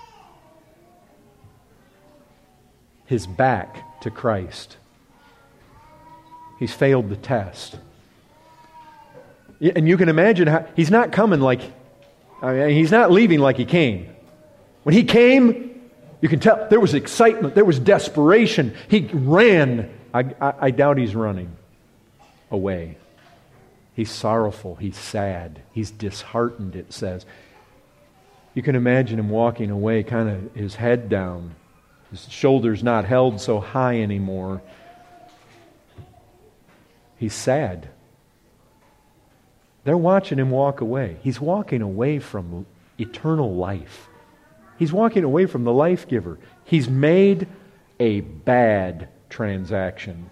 His back to Christ. He's failed the test. And you can imagine how, he's not coming like, I mean, he's not leaving like he came. When he came, you can tell there was excitement, there was desperation. He ran. I, I, I doubt he's running away. He's sorrowful. He's sad. He's disheartened, it says. You can imagine him walking away, kind of his head down. His shoulders not held so high anymore. He's sad. They're watching him walk away. He's walking away from eternal life. He's walking away from the life giver. He's made a bad transaction.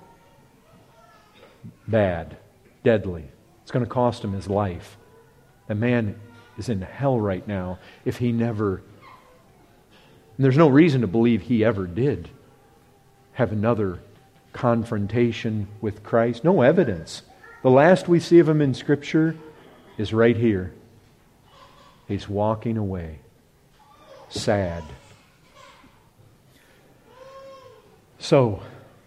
Bad. Deadly. It's going to cost him his life. The man is in hell right now if he never, and there's no reason to believe he ever did have another confrontation with Christ. No evidence. The last we see of him in Scripture is right here. He's walking away. Sad. So,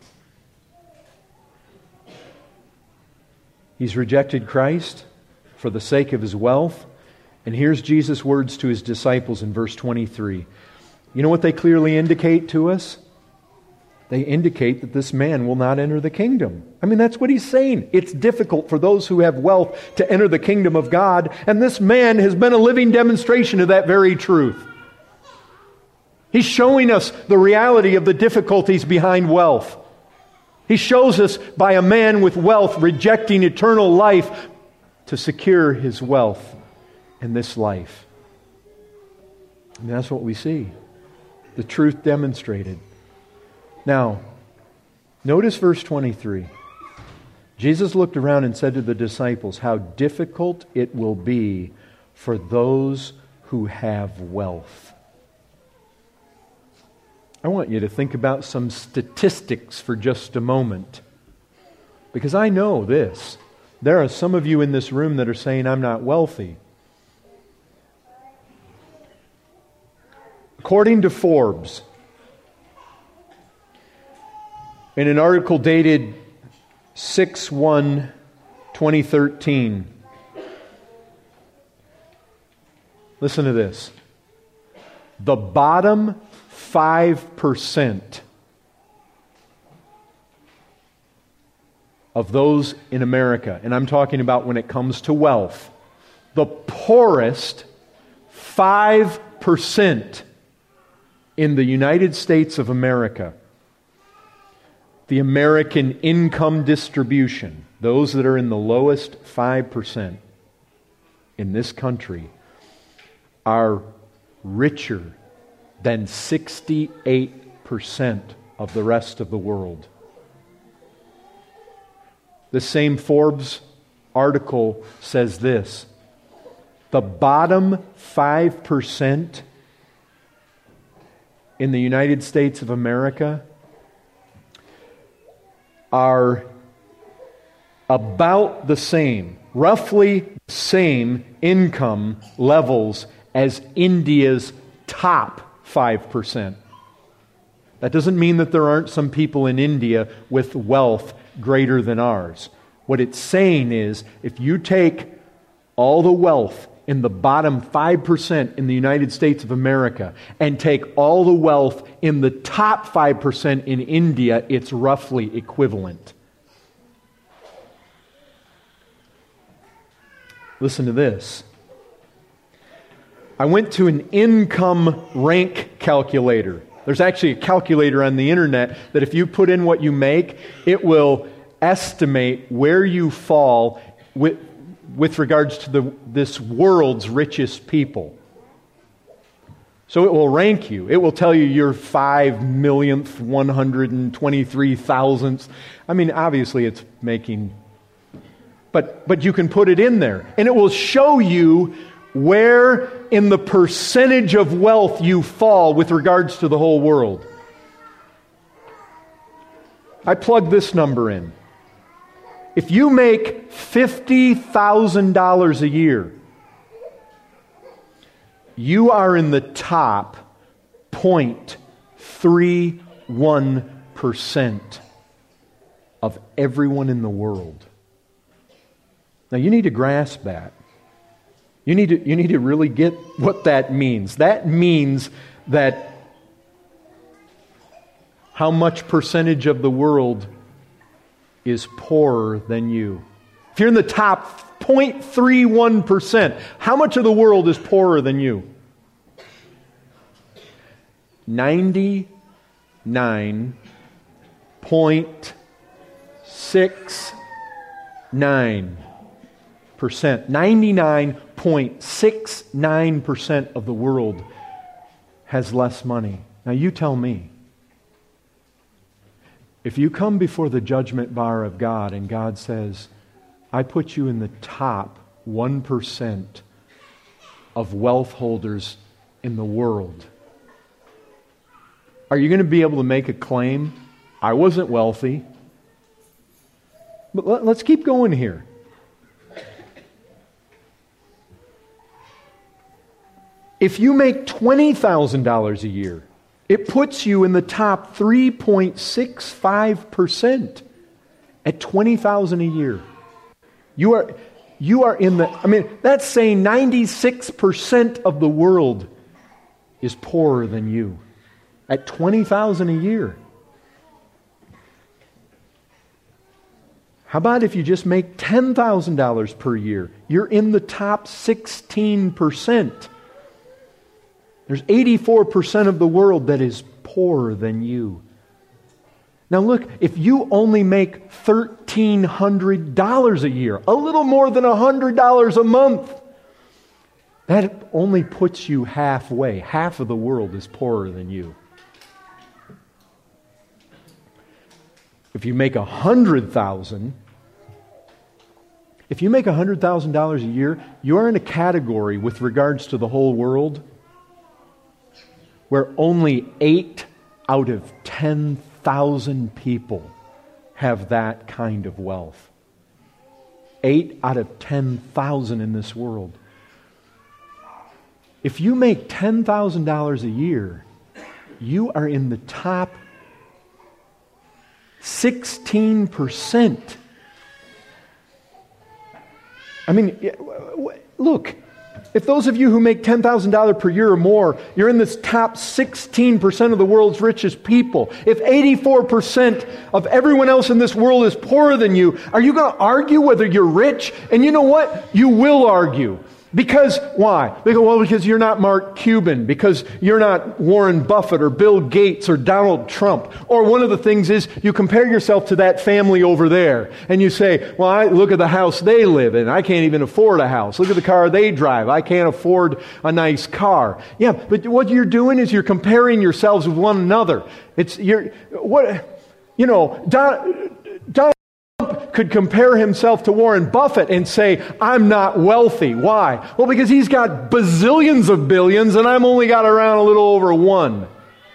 he's rejected Christ for the sake of his wealth. And here's Jesus' words to his disciples in verse twenty-three. You know what they clearly indicate to us? They indicate that this man will not enter the kingdom. I mean, that's what he's saying. It's difficult for those who have wealth to enter the kingdom of God, and this man has been a living demonstration of that very truth. He's showing us the reality of the difficulties behind wealth. He shows us by a man with wealth rejecting eternal life to secure his wealth in this life. And that's what we see. The truth demonstrated. Now, notice verse twenty-three. Jesus looked around and said to the disciples, "How difficult it will be for those who have wealth." I want you to think about some statistics for just a moment. Because I know this. There are some of you in this room that are saying, "I'm not wealthy." According to Forbes, in an article dated six one twenty thirteen, listen to this. The bottom five percent of those in America, and I'm talking about when it comes to wealth, the poorest five percent in the United States of America, the American income distribution, those that are in the lowest five percent in this country, are richer than sixty-eight percent of the rest of the world. The same Forbes article says this: the bottom five percent in the United States of America are about the same, roughly the same income levels as India's top five percent. That doesn't mean that there aren't some people in India with wealth greater than ours. What it's saying is, if you take all the wealth in the bottom five percent in the United States of America and take all the wealth in the top five percent in India, it's roughly equivalent. Listen to this. I went to an income rank calculator. There's actually a calculator on the internet that if you put in what you make, it will estimate where you fall with, with regards to the, this world's richest people. So it will rank you. It will tell you your five millionth, one hundred twenty-three thousandth. I mean, obviously it's making... But, but you can put it in there. And it will show you where in the percentage of wealth you fall with regards to the whole world. I plug this number in. If you make fifty thousand dollars a year, you are in the top zero point three one percent of everyone in the world. Now you need to grasp that. You need to, you need to really get what that means. That means that how much percentage of the world is poorer than you. If you're in the top zero point three one percent, how much of the world is poorer than you? ninety-nine point six nine percent. ninety-nine point six nine percent of the world has less money. Now you tell me. If you come before the judgment bar of God and God says, I put you in the top one percent of wealth holders in the world, are you going to be able to make a claim? I wasn't wealthy. But let, let's keep going here. If you make twenty thousand dollars a year, it puts you in the top three point six five percent at twenty thousand dollars a year. You are, you are in the, I mean, that's saying ninety-six percent of the world is poorer than you at twenty thousand dollars a year. How about if you just make ten thousand dollars per year? You're in the top sixteen percent. There's eighty-four percent of the world that is poorer than you. Now look, if you only make one thousand three hundred dollars a year, a little more than one hundred dollars a month, that only puts you halfway. Half of the world is poorer than you. If you make one hundred thousand dollars, if you make one hundred thousand dollars a year, you are in a category with regards to the whole world where only eight out of ten thousand people have that kind of wealth. Eight out of ten thousand in this world. If you make ten thousand dollars a year, you are in the top sixteen percent. I mean, look, if those of you who make ten thousand dollars per year or more, you're in this top sixteen percent of the world's richest people. If eighty-four percent of everyone else in this world is poorer than you, are you going to argue whether you're rich? And you know what? You will argue. Because, why? They go, well, because you're not Mark Cuban, because you're not Warren Buffett or Bill Gates or Donald Trump. Or one of the things is you compare yourself to that family over there and you say, well, I look at the house they live in. I can't even afford a house. Look at the car they drive. I can't afford a nice car. Yeah, but what you're doing is you're comparing yourselves with one another. It's, you're, what, you know, Don, Donald could compare himself to Warren Buffett and say, I'm not wealthy. Why? Well, because he's got bazillions of billions and I'm only got around a little over one.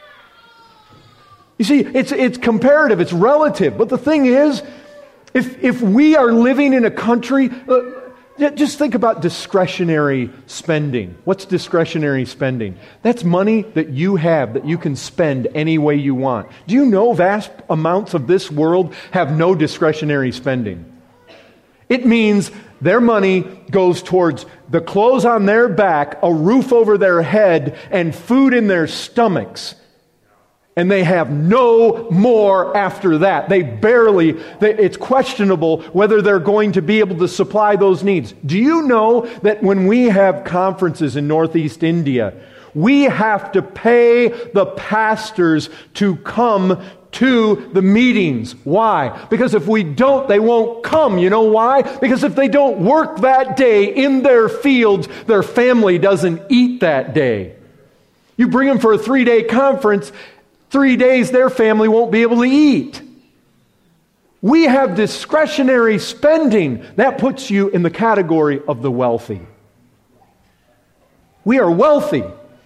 You see, it's it's comparative, it's relative. But the thing is, if if we are living in a country, uh, just think about discretionary spending. What's discretionary spending? That's money that you have that you can spend any way you want. Do you know vast amounts of this world have no discretionary spending? It means their money goes towards the clothes on their back, a roof over their head, and food in their stomachs. And they have no more after that. They barely, they, it's questionable whether they're going to be able to supply those needs. Do you know that when we have conferences in Northeast India, we have to pay the pastors to come to the meetings? Why? Because if we don't, they won't come. You know why? Because if they don't work that day in their fields, their family doesn't eat that day. You bring them for a three-day conference, three days their family won't be able to eat. We have discretionary spending. That puts you in the category of the wealthy. We are wealthy.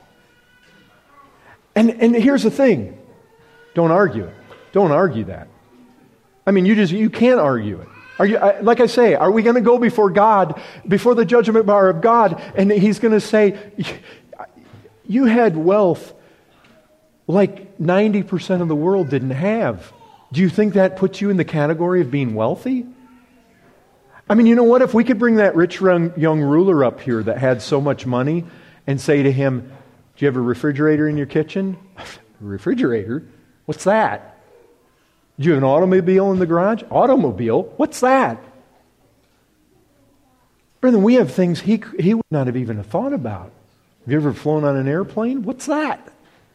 And, and here's the thing. Don't argue it. Don't argue that. I mean, you just you can't argue it. Are you, like I say, are we going to go before God, before the judgment bar of God, and He's going to say, you had wealth like ninety percent of the world didn't have. Do you think that puts you in the category of being wealthy? I mean, you know what? If we could bring that rich young, young ruler up here that had so much money and say to him, do you have a refrigerator in your kitchen? A refrigerator? What's that? Do you have an automobile in the garage? Automobile? What's that? Brethren, we have things he, he would not have even thought about. Have you ever flown on an airplane? What's that?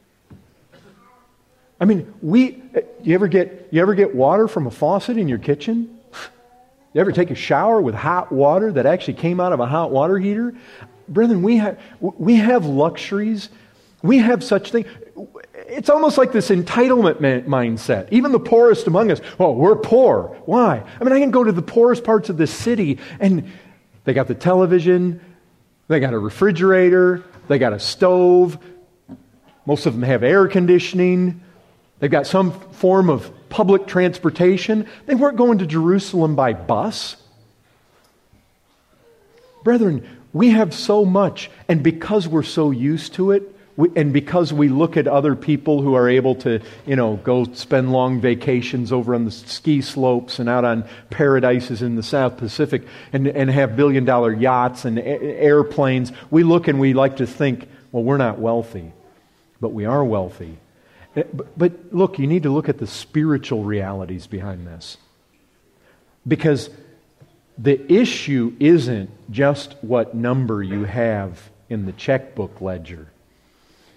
I mean, we, you ever get, you ever get water from a faucet in your kitchen? You ever take a shower with hot water that actually came out of a hot water heater? Brethren, we have, we have luxuries. We have such things. It's almost like this entitlement mindset. Even the poorest among us, oh, we're poor. Why? I mean, I can go to the poorest parts of the city and they got the television, they got a refrigerator, they got a stove. Most of them have air conditioning. They've got some form of public transportation. They weren't going to Jerusalem by bus. Brethren, we have so much, and because we're so used to it, we, and because we look at other people who are able to, you know, go spend long vacations over on the ski slopes and out on paradises in the South Pacific and, and have billion-dollar yachts and a- airplanes, we look and we like to think, well, we're not wealthy, but we are wealthy. But, but look, you need to look at the spiritual realities behind this. Because the issue isn't just what number you have in the checkbook ledger.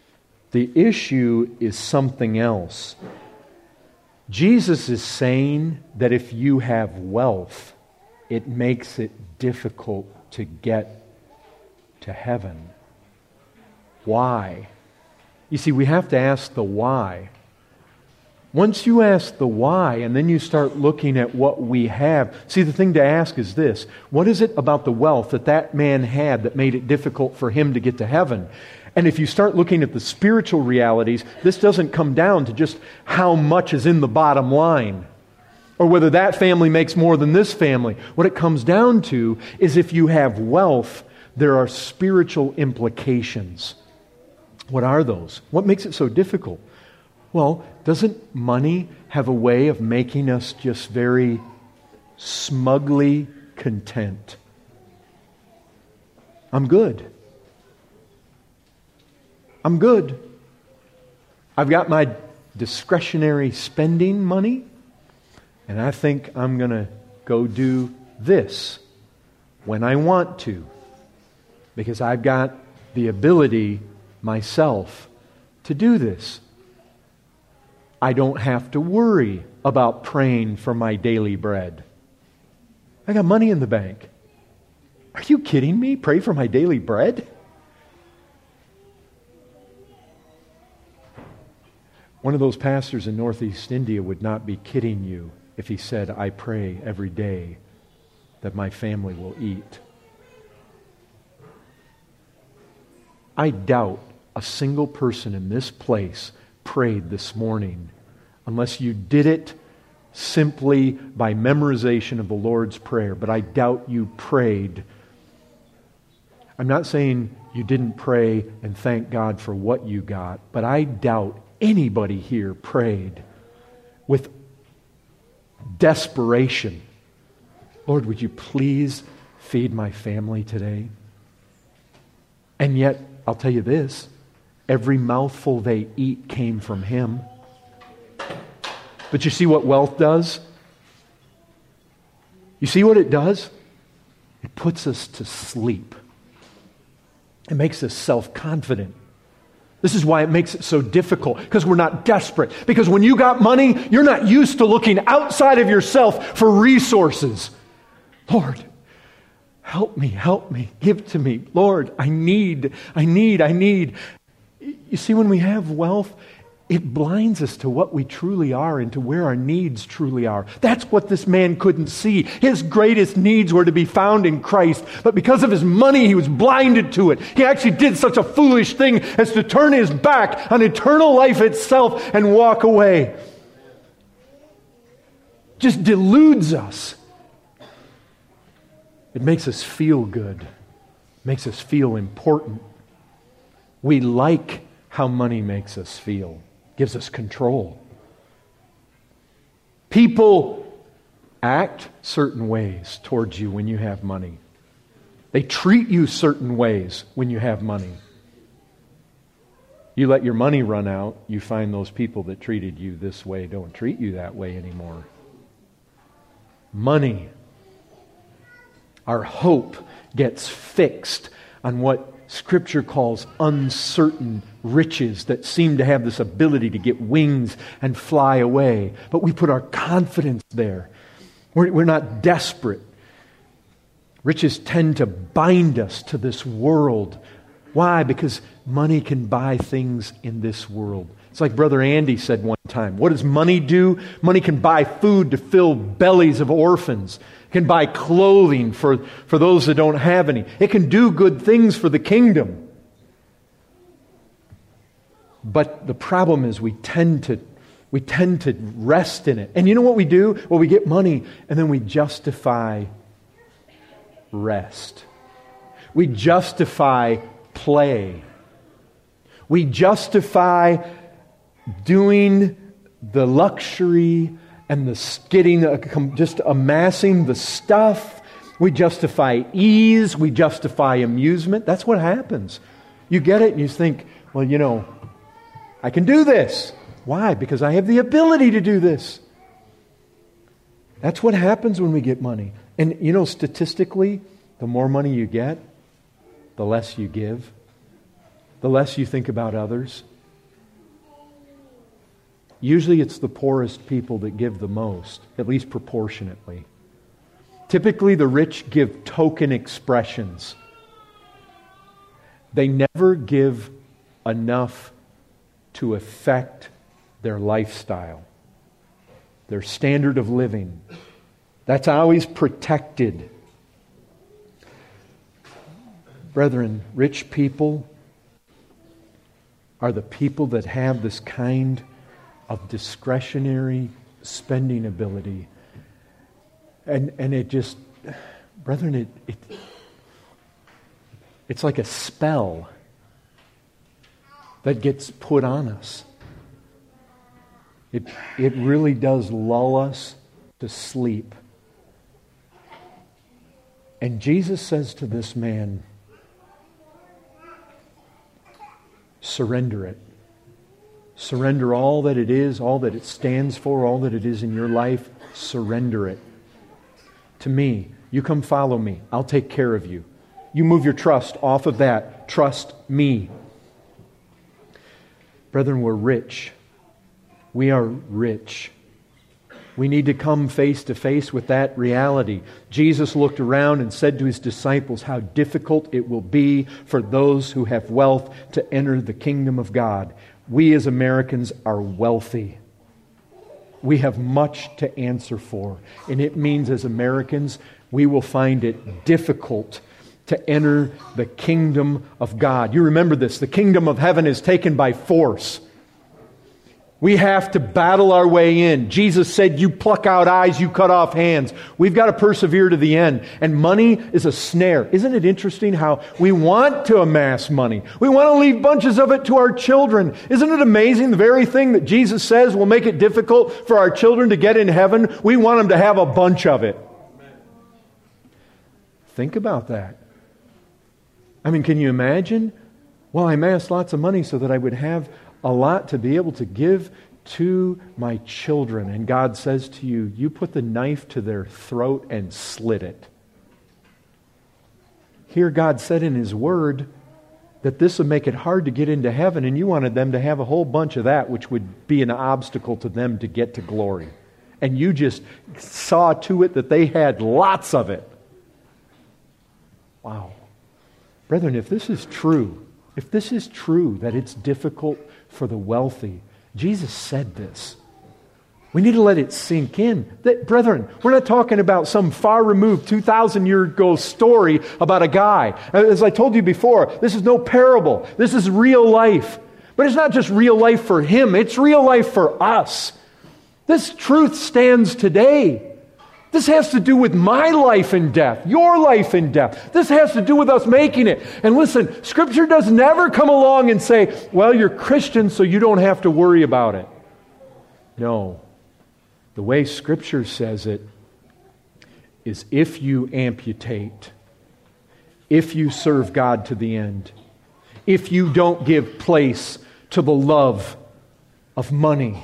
The issue is something else. Jesus is saying that if you have wealth, it makes it difficult to get to heaven. Why? You see, we have to ask the why. Once you ask the why, and then you start looking at what we have, see, the thing to ask is this: what is it about the wealth that that man had that made it difficult for him to get to heaven? And if you start looking at the spiritual realities, this doesn't come down to just how much is in the bottom line, or whether that family makes more than this family. What it comes down to is if you have wealth, there are spiritual implications. What are those? What makes it so difficult? Well, doesn't money have a way of making us just very smugly content? I'm good. I'm good. I've got my discretionary spending money, and I think I'm going to go do this when I want to, because I've got the ability myself to do this. I don't have to worry about praying for my daily bread. I got money in the bank. Are you kidding me? Pray for my daily bread? One of those pastors in Northeast India would not be kidding you if he said, I pray every day that my family will eat. I doubt a single person in this place prayed this morning unless you did it simply by memorization of the Lord's Prayer. But I doubt you prayed. I'm not saying you didn't pray and thank God for what you got, but I doubt anybody here prayed with desperation. Lord, would you please feed my family today? And yet, I'll tell you this, every mouthful they eat came from Him. But you see what wealth does? You see what it does? It puts us to sleep. It makes us self-confident. This is why it makes it so difficult, because we're not desperate. Because when you got money, you're not used to looking outside of yourself for resources. Lord, help me, help me, give to me. Lord, I need, I need, I need. You see, when we have wealth, it blinds us to what we truly are and to where our needs truly are. That's what this man couldn't see. His greatest needs were to be found in Christ, but because of his money, he was blinded to it. He actually did such a foolish thing as to turn his back on eternal life itself and walk away. Just deludes us. It makes us feel good. It makes us feel important. We like how money makes us feel. Gives us control. People act certain ways towards you when you have money. They treat you certain ways when you have money. You let your money run out, you find those people that treated you this way don't treat you that way anymore. Money. Our hope gets fixed on what Scripture calls uncertain riches that seem to have this ability to get wings and fly away. But we put our confidence there. We're, we're not desperate. Riches tend to bind us to this world. Why? Because money can buy things in this world. It's like Brother Andy said one time. What does money do? Money can buy food to fill bellies of orphans. It can buy clothing for, for those that don't have any. It can do good things for the kingdom. But the problem is we tend to we tend to rest in it. And you know what we do? Well, we get money and then we justify rest. We justify play. We justify doing the luxury and the getting, just amassing the stuff. We justify ease. We justify amusement. That's what happens. You get it and you think, well, you know, I can do this. Why? Because I have the ability to do this. That's what happens when we get money. And you know, statistically, the more money you get, the less you give. The less you think about others. usually it's the poorest people that give the most, at least proportionately. Typically, the rich give token expressions. They never give enough to affect their lifestyle, their standard of living. That's always protected. Brethren, rich people are the people that have this kind of discretionary spending ability. And and it just, brethren, it, it it's like a spell that gets put on us. It it really does lull us to sleep. And Jesus says to this man, surrender it. Surrender all that it is, all that it stands for, all that it is in your life. Surrender it to me. You come follow me. I'll take care of you. You move your trust off of that. Trust me. Brethren, we're rich. We are rich. We need to come face to face with that reality. Jesus looked around and said to His disciples how difficult it will be for those who have wealth to enter the kingdom of God. We as Americans are wealthy. We have much to answer for. And it means as Americans, we will find it difficult to enter the kingdom of God. You remember this. The kingdom of heaven is taken by force. We have to battle our way in. Jesus said, you pluck out eyes, you cut off hands. We've got to persevere to the end. And money is a snare. Isn't it interesting how we want to amass money? We want to leave bunches of it to our children. Isn't it amazing? The very thing that Jesus says will make it difficult for our children to get in heaven, we want them to have a bunch of it. Think about that. I mean, can you imagine? Well, I amassed lots of money so that I would have a lot to be able to give to my children. And God says to you, you put the knife to their throat and slit it. Here God said in His Word that this would make it hard to get into heaven, and you wanted them to have a whole bunch of that, which would be an obstacle to them to get to glory. And you just saw to it that they had lots of it. Wow. Brethren, if this is true, if this is true that it's difficult for the wealthy, Jesus said this. We need to let it sink in. That, brethren, we're not talking about some far-removed two thousand year ago story about a guy. As I told you before, this is no parable. This is real life. But it's not just real life for him. It's real life for us. This truth stands today. This has to do with my life and death, your life and death. This has to do with us making it. And listen, Scripture does never come along and say, well, you're Christian, so you don't have to worry about it. No. The way Scripture says it is if you amputate, if you serve God to the end, if you don't give place to the love of money,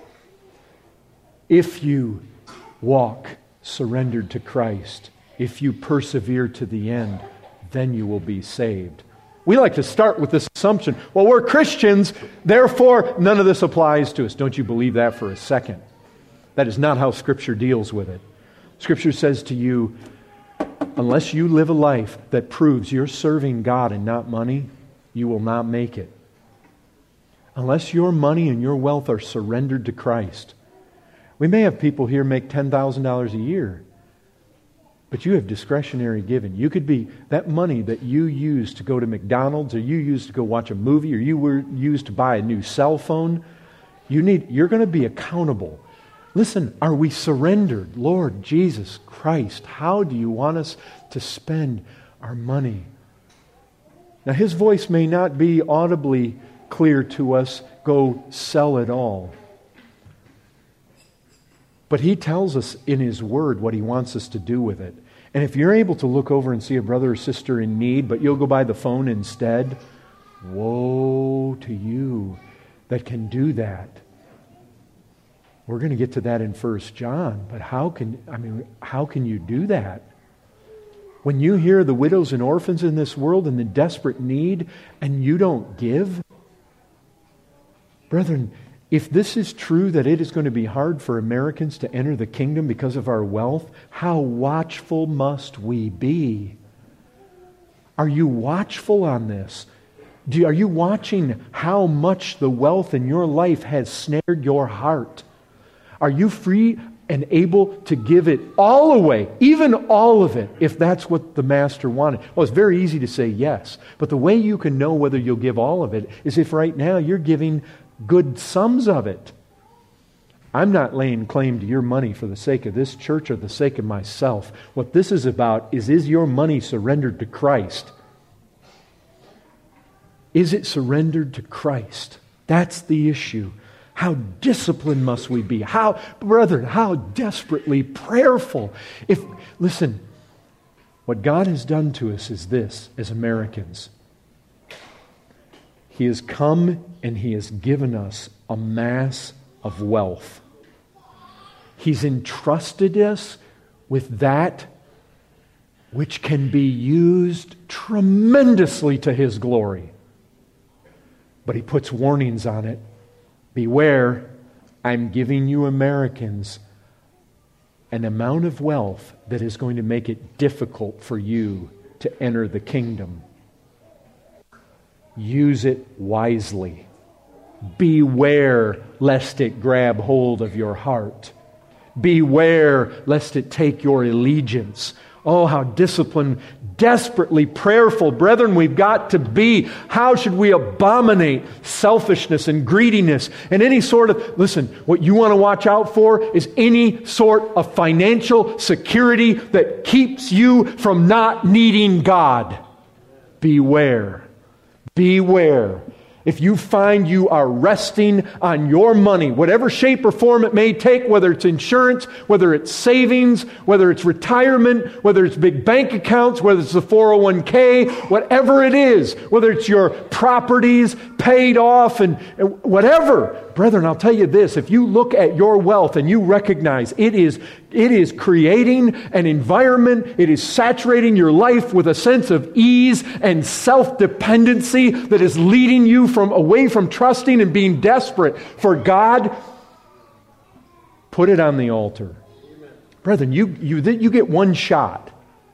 if you walk surrendered to Christ, if you persevere to the end, then you will be saved. We like to start with this assumption, well, we're Christians, therefore none of this applies to us. Don't you believe that for a second? That is not how Scripture deals with it. Scripture says to you, unless you live a life that proves you're serving God and not money, you will not make it. Unless your money and your wealth are surrendered to Christ. We may have people here make ten thousand dollars a year, but you have discretionary giving. You could be, that money that you use to go to McDonald's, or you use to go watch a movie, or you were used to buy a new cell phone, you need, you're going to be accountable. Listen, are we surrendered? Lord Jesus Christ, how do you want us to spend our money? Now, His voice may not be audibly clear to us, go sell it all. But He tells us in His Word what He wants us to do with it. And if you're able to look over and see a brother or sister in need, but you'll go by the phone instead, woe to you that can do that. We're going to get to that in First John, but how can, I mean, how can you do that? When you hear the widows and orphans in this world in the desperate need and you don't give? Brethren, If this is true, that it is going to be hard for Americans to enter the kingdom because of our wealth, how watchful must we be? Are you watchful on this? Do you, are you watching how much the wealth in your life has snared your heart? Are you free and able to give it all away, even all of it, if that's what the Master wanted? Well, it's very easy to say yes, but the way you can know whether you'll give all of it is if right now you're giving good sums of it. I'm not laying claim to your money for the sake of this church or the sake of myself. What this is about is, is your money surrendered to Christ? Is it surrendered to Christ? That's the issue. How disciplined must we be? How, brethren, how desperately prayerful. If, listen, what God has done to us is this, as Americans. He has come and He has given us a mass of wealth. He's entrusted us with that which can be used tremendously to His glory. But He puts warnings on it. Beware, I'm giving you Americans an amount of wealth that is going to make it difficult for you to enter the kingdom. Use it wisely. Beware lest it grab hold of your heart. Beware lest it take your allegiance. Oh, how disciplined, desperately prayerful, brethren, we've got to be. How should we abominate selfishness and greediness and any sort of, listen, what you want to watch out for is any sort of financial security that keeps you from not needing God. Beware. Beware. If you find you are resting on your money, whatever shape or form it may take, whether it's insurance, whether it's savings, whether it's retirement, whether it's big bank accounts, whether it's the four oh one k, whatever it is, whether it's your properties paid off and, and whatever. Brethren, I'll tell you this, if you look at your wealth and you recognize it is, it is creating an environment, it is saturating your life with a sense of ease and self-dependency that is leading you from away from trusting and being desperate for God, put it on the altar. Amen. Brethren, you, you, you get one shot.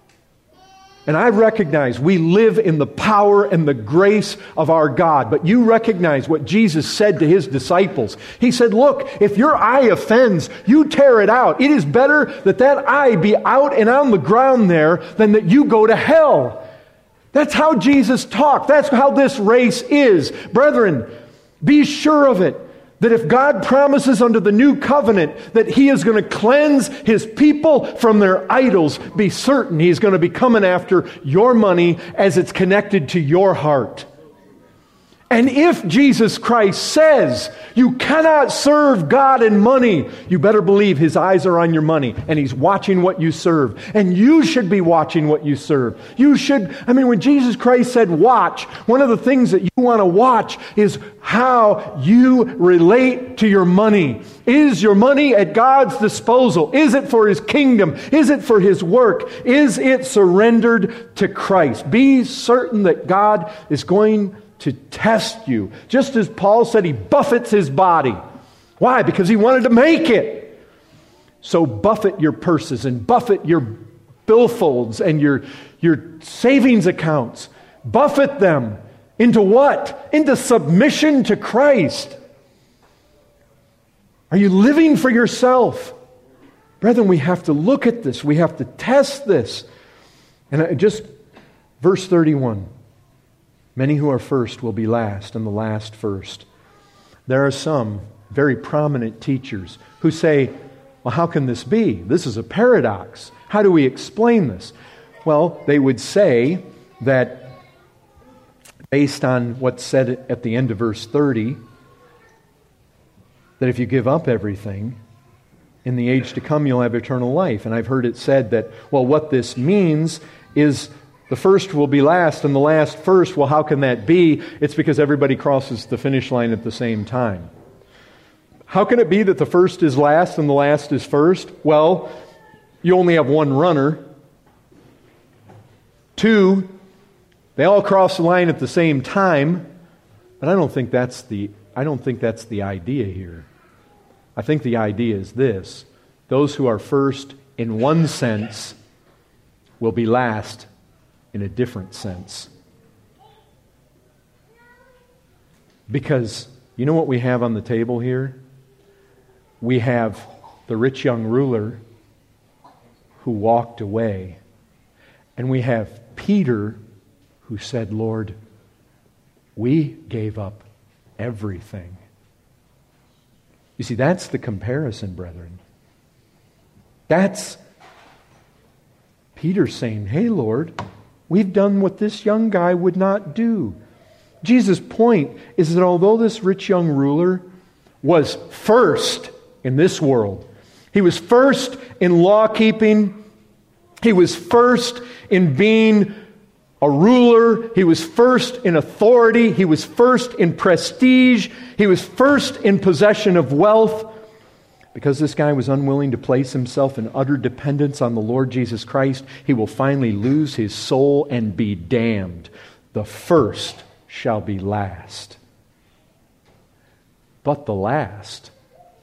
And I recognize we live in the power and the grace of our God. But you recognize what Jesus said to His disciples. He said, look, if your eye offends, you tear it out. It is better that that eye be out and on the ground there than that you go to hell. That's how Jesus talked. That's how this race is. Brethren, be sure of it. That if God promises under the new covenant that He is going to cleanse His people from their idols, be certain He's going to be coming after your money as it's connected to your heart. And if Jesus Christ says you cannot serve God and money, you better believe His eyes are on your money and He's watching what you serve. And you should be watching what you serve. You should, I mean, when Jesus Christ said watch, one of the things that you want to watch is how you relate to your money. Is your money at God's disposal? Is it for His kingdom? Is it for His work? Is it surrendered to Christ? Be certain that God is going to test you. Just as Paul said, he buffets his body. Why? Because he wanted to make it. So buffet your purses and buffet your billfolds and your, your savings accounts. Buffet them into what? Into submission to Christ. Are you living for yourself? Brethren, we have to look at this. We have to test this. And I just, verse thirty-one. Many who are first will be last, and the last first. There are some very prominent teachers who say, well, how can this be? This is a paradox. How do we explain this? Well, they would say that based on what's said at the end of verse thirty, that if you give up everything, in the age to come you'll have eternal life. And I've heard it said that, well, what this means is the first will be last and the last first. Well, how can that be? It's because everybody crosses the finish line at the same time. How can it be that the first is last and the last is first? Well, you only have one runner. Two, they all cross the line at the same time. But I don't think that's the I don't think that's the idea here. I think the idea is this: those who are first in one sense will be last in a different sense. Because you know what we have on the table here? We have the rich young ruler who walked away. And we have Peter who said, Lord, we gave up everything. You see, that's the comparison, brethren. That's Peter saying, hey, Lord, we've done what this young guy would not do. Jesus' point is that although this rich young ruler was first in this world, he was first in law keeping, he was first in being a ruler, he was first in authority, he was first in prestige, he was first in possession of wealth. Because this guy was unwilling to place himself in utter dependence on the Lord Jesus Christ, he will finally lose his soul and be damned. The first shall be last. But the last,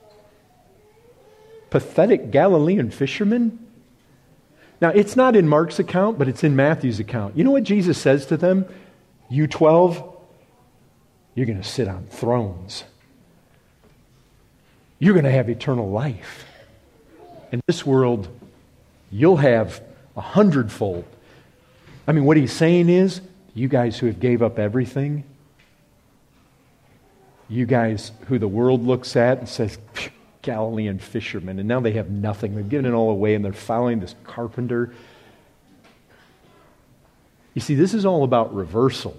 pathetic Galilean fishermen? Now, it's not in Mark's account, but it's in Matthew's account. You know what Jesus says to them? You twelve, you're going to sit on thrones. You're going to have eternal life. In this world, you'll have a hundredfold. I mean, what he's saying is, you guys who have gave up everything, you guys who the world looks at and says, Galilean fishermen, and now they have nothing. They've given it all away and they're following this carpenter. You see, this is all about reversal.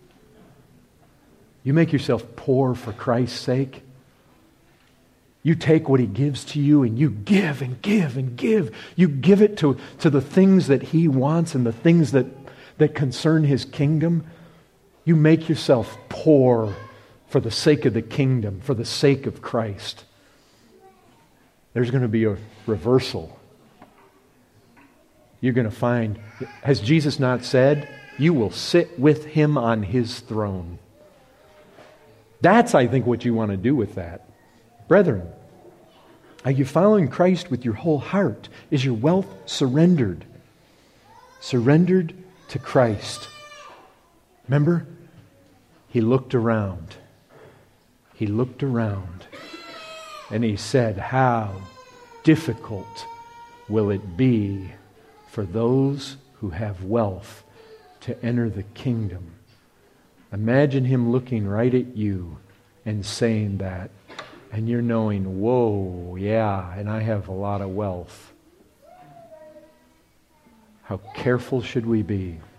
You make yourself poor for Christ's sake. You take what He gives to you and you give and give and give. You give it to, to the things that He wants and the things that, that concern His kingdom. You make yourself poor for the sake of the kingdom, for the sake of Christ. There's going to be a reversal. You're going to find, has Jesus not said, you will sit with Him on His throne. That's, I think, what you want to do with that. Brethren, are you following Christ with your whole heart? Is your wealth surrendered? Surrendered to Christ. Remember? He looked around. He looked around. And He said, how difficult will it be for those who have wealth to enter the kingdom? Imagine Him looking right at you and saying that. And you're knowing, whoa, yeah, and I have a lot of wealth. How careful should we be?